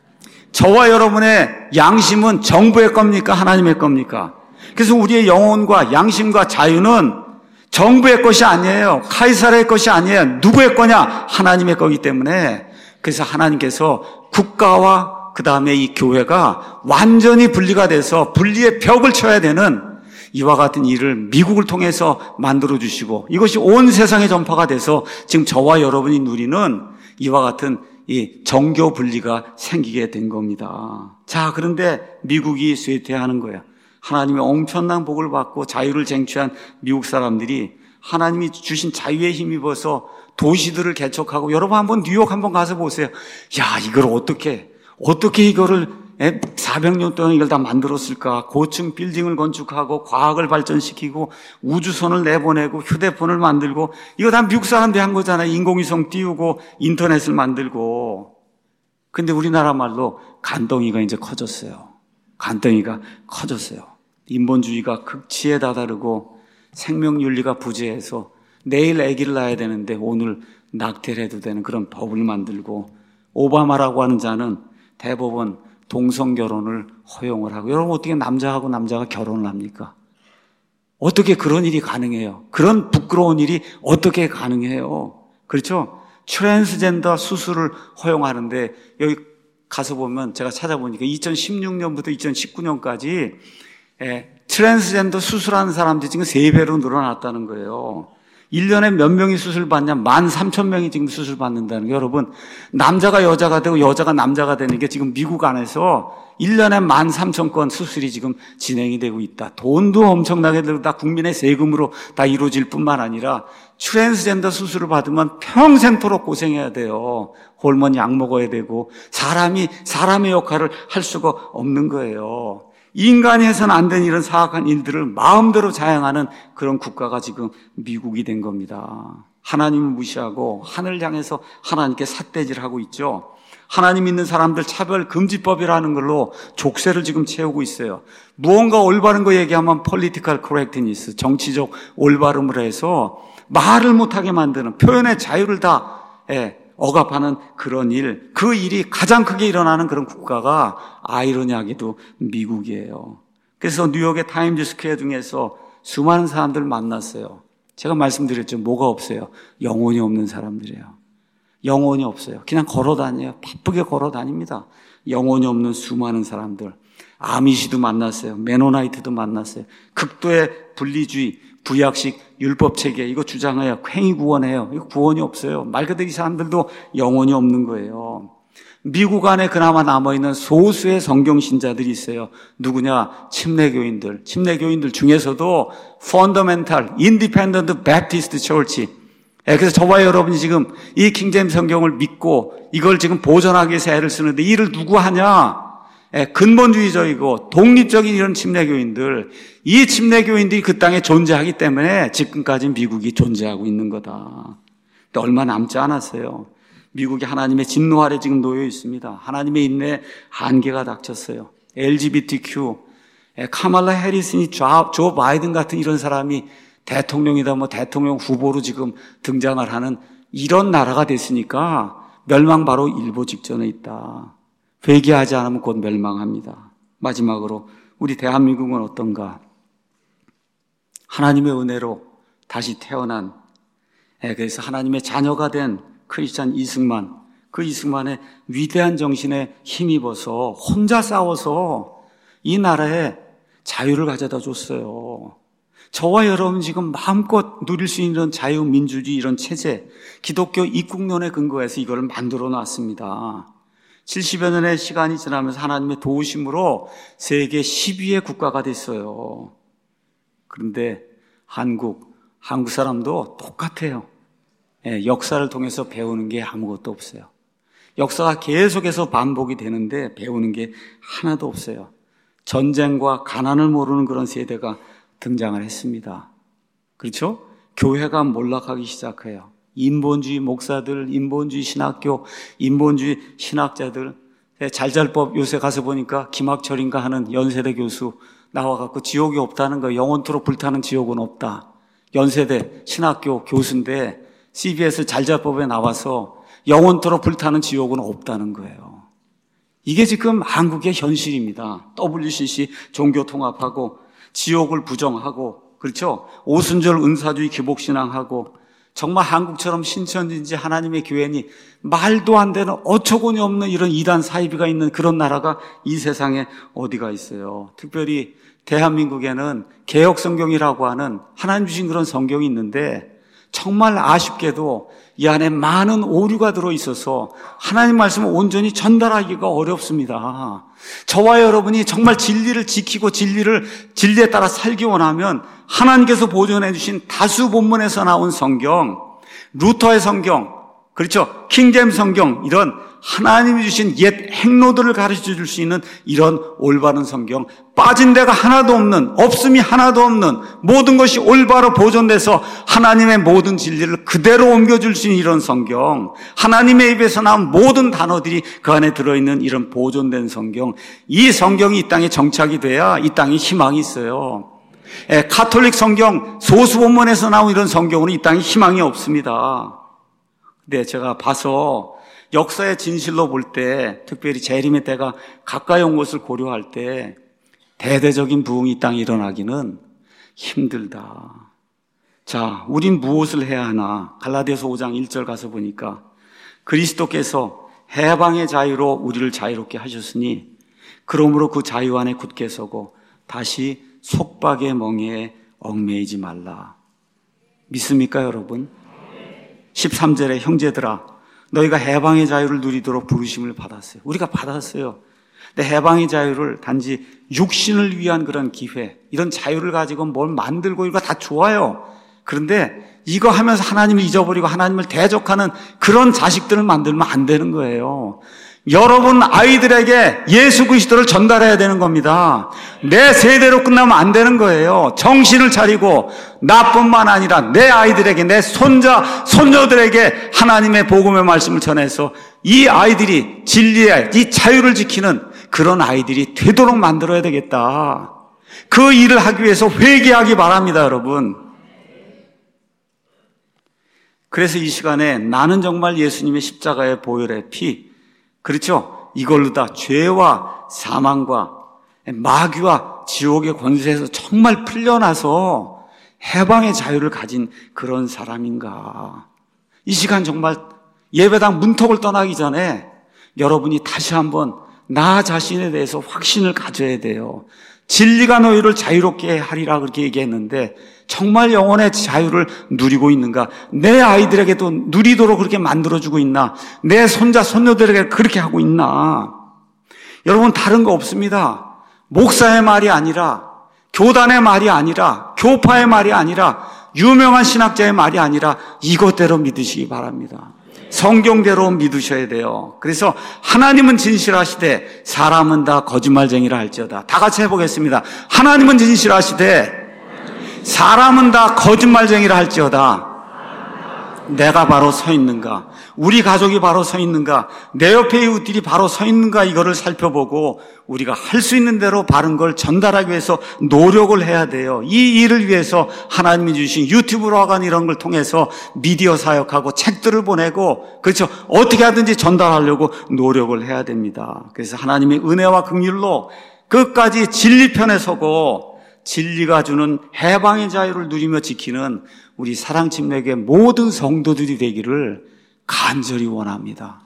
저와 여러분의 양심은 정부의 겁니까? 하나님의 겁니까? 그래서 우리의 영혼과 양심과 자유는 정부의 것이 아니에요. 카이사르의 것이 아니에요. 누구의 거냐? 하나님의 거기 때문에 그래서 하나님께서 국가와 그 다음에 이 교회가 완전히 분리가 돼서 분리의 벽을 쳐야 되는 이와 같은 일을 미국을 통해서 만들어주시고 이것이 온 세상에 전파가 돼서 지금 저와 여러분이 누리는 이와 같은 이 정교 분리가 생기게 된 겁니다. 자, 그런데 미국이 쇠퇴하는 거예요. 하나님의 엄청난 복을 받고 자유를 쟁취한 미국 사람들이 하나님이 주신 자유에 힘입어서 도시들을 개척하고 여러분 한번 뉴욕 한번 가서 보세요. 야, 이걸 어떻게 이거를 400년 동안 이걸 다 만들었을까? 고층 빌딩을 건축하고 과학을 발전시키고 우주선을 내보내고 휴대폰을 만들고 이거 다 미국 사람들이 한 거잖아요. 인공위성 띄우고 인터넷을 만들고. 근데 우리나라 말로 간덩이가 이제 커졌어요. 간덩이가 커졌어요. 인본주의가 극치에 다다르고 생명윤리가 부재해서 내일 아기를 낳아야 되는데 오늘 낙태를 해도 되는 그런 법을 만들고 오바마라고 하는 자는 대법원 동성결혼을 허용을 하고 여러분 어떻게 남자하고 남자가 결혼을 합니까? 어떻게 그런 일이 가능해요? 그런 부끄러운 일이 어떻게 가능해요? 그렇죠? 트랜스젠더 수술을 허용하는데 여기 가서 보면 제가 찾아보니까 2016년부터 2019년까지 트랜스젠더 수술하는 사람들이 지금 3배로 늘어났다는 거예요. 1년에 몇 명이 수술 받냐? 13,000명이 지금 수술 받는다는 게 여러분 남자가 여자가 되고 여자가 남자가 되는 게 지금 미국 안에서 1년에 13,000건 수술이 지금 진행이 되고 있다. 돈도 엄청나게 들고 다 국민의 세금으로 다 이루어질 뿐만 아니라 트랜스젠더 수술을 받으면 평생토록 고생해야 돼요. 호르몬 약 먹어야 되고 사람의 역할을 할 수가 없는 거예요. 인간이 해서는 안 되는 이런 사악한 일들을 마음대로 자행하는 그런 국가가 지금 미국이 된 겁니다. 하나님을 무시하고 하늘을 향해서 하나님께 삿대질하고 있죠. 하나님 믿는 사람들 차별금지법이라는 걸로 족쇄를 지금 채우고 있어요. 무언가 올바른 거 얘기하면 political correctness, 정치적 올바름을 해서 말을 못하게 만드는 표현의 자유를 다 억압하는 그런 일, 그 일이 가장 크게 일어나는 그런 국가가 아이러니하게도 미국이에요. 그래서 뉴욕의 타임즈 스퀘어 중에서 수많은 사람들을 만났어요. 제가 말씀드렸죠. 뭐가 없어요? 영혼이 없는 사람들이에요. 영혼이 없어요. 그냥 걸어 다녀요. 바쁘게 걸어 다닙니다. 영혼이 없는 수많은 사람들. 아미시도 만났어요. 메노나이트도 만났어요. 극도의 분리주의, 구약식 율법체계 이거 주장해요. 횡히 구원해요. 이거 구원이 없어요. 말 그대로 이 사람들도 영혼이 없는 거예요. 미국 안에 그나마 남아있는 소수의 성경신자들이 있어요. 누구냐? 침례교인들. 침례교인들 중에서도 Fundamental Independent Baptist Church. 그래서 저와 여러분이 지금 이 킹제임스 성경을 믿고 이걸 지금 보존하기 위해서 애를 쓰는데 이 일을 누구 하냐? 근본주의적이고 독립적인 이런 침례교인들, 이 침례교인들이 그 땅에 존재하기 때문에 지금까지 미국이 존재하고 있는 거다. 근데 얼마 남지 않았어요. 미국이 하나님의 진노 아래 지금 놓여 있습니다. 하나님의 인내 한계가 닥쳤어요. LGBTQ, 카말라 해리슨이 조 바이든 같은 이런 사람이 대통령이다 대통령 후보로 지금 등장을 하는 이런 나라가 됐으니까 멸망 바로 일보 직전에 있다. 회개하지 않으면 곧 멸망합니다. 마지막으로 우리 대한민국은 어떤가? 하나님의 은혜로 다시 태어난, 그래서 하나님의 자녀가 된 크리스찬 이승만, 그 이승만의 위대한 정신에 힘입어서 혼자 싸워서 이 나라에 자유를 가져다 줬어요. 저와 여러분 지금 마음껏 누릴 수 있는 자유민주주의 이런 체제, 기독교 입국론에 근거해서 이걸 만들어 놨습니다. 70여 년의 시간이 지나면서 하나님의 도우심으로 세계 10위의 국가가 됐어요. 그런데 한국 사람도 똑같아요. 역사를 통해서 배우는 게 아무것도 없어요. 역사가 계속해서 반복이 되는데 배우는 게 하나도 없어요. 전쟁과 가난을 모르는 그런 세대가 등장을 했습니다. 그렇죠? 교회가 몰락하기 시작해요. 인본주의 목사들, 인본주의 신학교, 인본주의 신학자들, 잘잘법 요새 가서 보니까 김학철인가 하는 연세대 교수 나와갖고 지옥이 없다는 거, 영원토록 불타는 지옥은 없다. 연세대 신학교 교수인데 CBS 잘잘법에 나와서 영원토록 불타는 지옥은 없다는 거예요. 이게 지금 한국의 현실입니다. WCC 종교통합하고 지옥을 부정하고, 그렇죠? 오순절 은사주의 기복신앙하고, 정말 한국처럼 신천지인지 하나님의 교회니 말도 안 되는 어처구니 없는 이런 이단 사이비가 있는 그런 나라가 이 세상에 어디가 있어요. 특별히 대한민국에는 개혁성경이라고 하는 하나님 주신 그런 성경이 있는데 정말 아쉽게도 이 안에 많은 오류가 들어있어서 하나님 말씀을 온전히 전달하기가 어렵습니다. 저와 여러분이 정말 진리를 지키고 진리에 따라 살기 원하면 하나님께서 보존해 주신 다수 본문에서 나온 성경, 루터의 성경, 그렇죠? 킹제임스 성경, 이런 하나님이 주신 옛 행로들을 가르쳐 줄 수 있는 이런 올바른 성경, 빠진 데가 하나도 없는, 없음이 하나도 없는, 모든 것이 올바로 보존돼서 하나님의 모든 진리를 그대로 옮겨줄 수 있는 이런 성경, 하나님의 입에서 나온 모든 단어들이 그 안에 들어있는 이런 보존된 성경, 이 성경이 이 땅에 정착이 돼야 이 땅에 희망이 있어요. 가톨릭 성경, 소수 본문에서 나온 이런 성경으로 이 땅에 희망이 없습니다. 근데 제가 봐서 역사의 진실로 볼 때, 특별히 재림의 때가 가까이 온 것을 고려할 때 대대적인 부흥이 이 땅에 일어나기는 힘들다. 자, 우린 무엇을 해야 하나? 갈라디아서 5장 1절 가서 보니까 그리스도께서 해방의 자유로 우리를 자유롭게 하셨으니 그러므로 그 자유 안에 굳게 서고 다시 속박의 멍에에 얽매이지 말라. 믿습니까, 여러분? 13절에 형제들아 너희가 해방의 자유를 누리도록 부르심을 받았어요. 우리가 받았어요. 근데 해방의 자유를 단지 육신을 위한 그런 기회, 이런 자유를 가지고 뭘 만들고 이거 다 좋아요. 그런데 이거 하면서 하나님을 잊어버리고 하나님을 대적하는 그런 자식들을 만들면 안 되는 거예요. 여러분 아이들에게 예수 그리스도를 전달해야 되는 겁니다. 내 세대로 끝나면 안 되는 거예요. 정신을 차리고 나뿐만 아니라 내 아이들에게, 내 손자, 손녀들에게 하나님의 복음의 말씀을 전해서 이 아이들이 진리의 이 자유를 지키는 그런 아이들이 되도록 만들어야 되겠다. 그 일을 하기 위해서 회개하기 바랍니다, 여러분. 그래서 이 시간에 나는 정말 예수님의 십자가의 보혈의 피, 그렇죠? 이걸로 다 죄와 사망과 마귀와 지옥의 권세에서 정말 풀려나서 해방의 자유를 가진 그런 사람인가. 이 시간 정말 예배당 문턱을 떠나기 전에 여러분이 다시 한번 나 자신에 대해서 확신을 가져야 돼요. 진리가 너희를 자유롭게 하리라 그렇게 얘기했는데 정말 영혼의 자유를 누리고 있는가? 내 아이들에게도 누리도록 그렇게 만들어주고 있나? 내 손자, 손녀들에게 그렇게 하고 있나? 여러분 다른 거 없습니다. 목사의 말이 아니라, 교단의 말이 아니라, 교파의 말이 아니라, 유명한 신학자의 말이 아니라 이것대로 믿으시기 바랍니다. 성경대로 믿으셔야 돼요. 그래서 하나님은 진실하시되 사람은 다 거짓말쟁이라 할지어다. 다 같이 해보겠습니다. 하나님은 진실하시되 사람은 다 거짓말쟁이라 할지어다. 내가 바로 서 있는가? 우리 가족이 바로 서 있는가? 내 옆에 이웃들이 바로 서 있는가? 이거를 살펴보고 우리가 할 수 있는 대로 바른 걸 전달하기 위해서 노력을 해야 돼요. 이 일을 위해서 하나님이 주신 유튜브로 하간 이런 걸 통해서 미디어 사역하고 책들을 보내고, 그렇죠, 어떻게 하든지 전달하려고 노력을 해야 됩니다. 그래서 하나님의 은혜와 긍휼로 끝까지 진리 편에 서고 진리가 주는 해방의 자유를 누리며 지키는 우리 사랑침례교회 모든 성도들이 되기를 간절히 원합니다.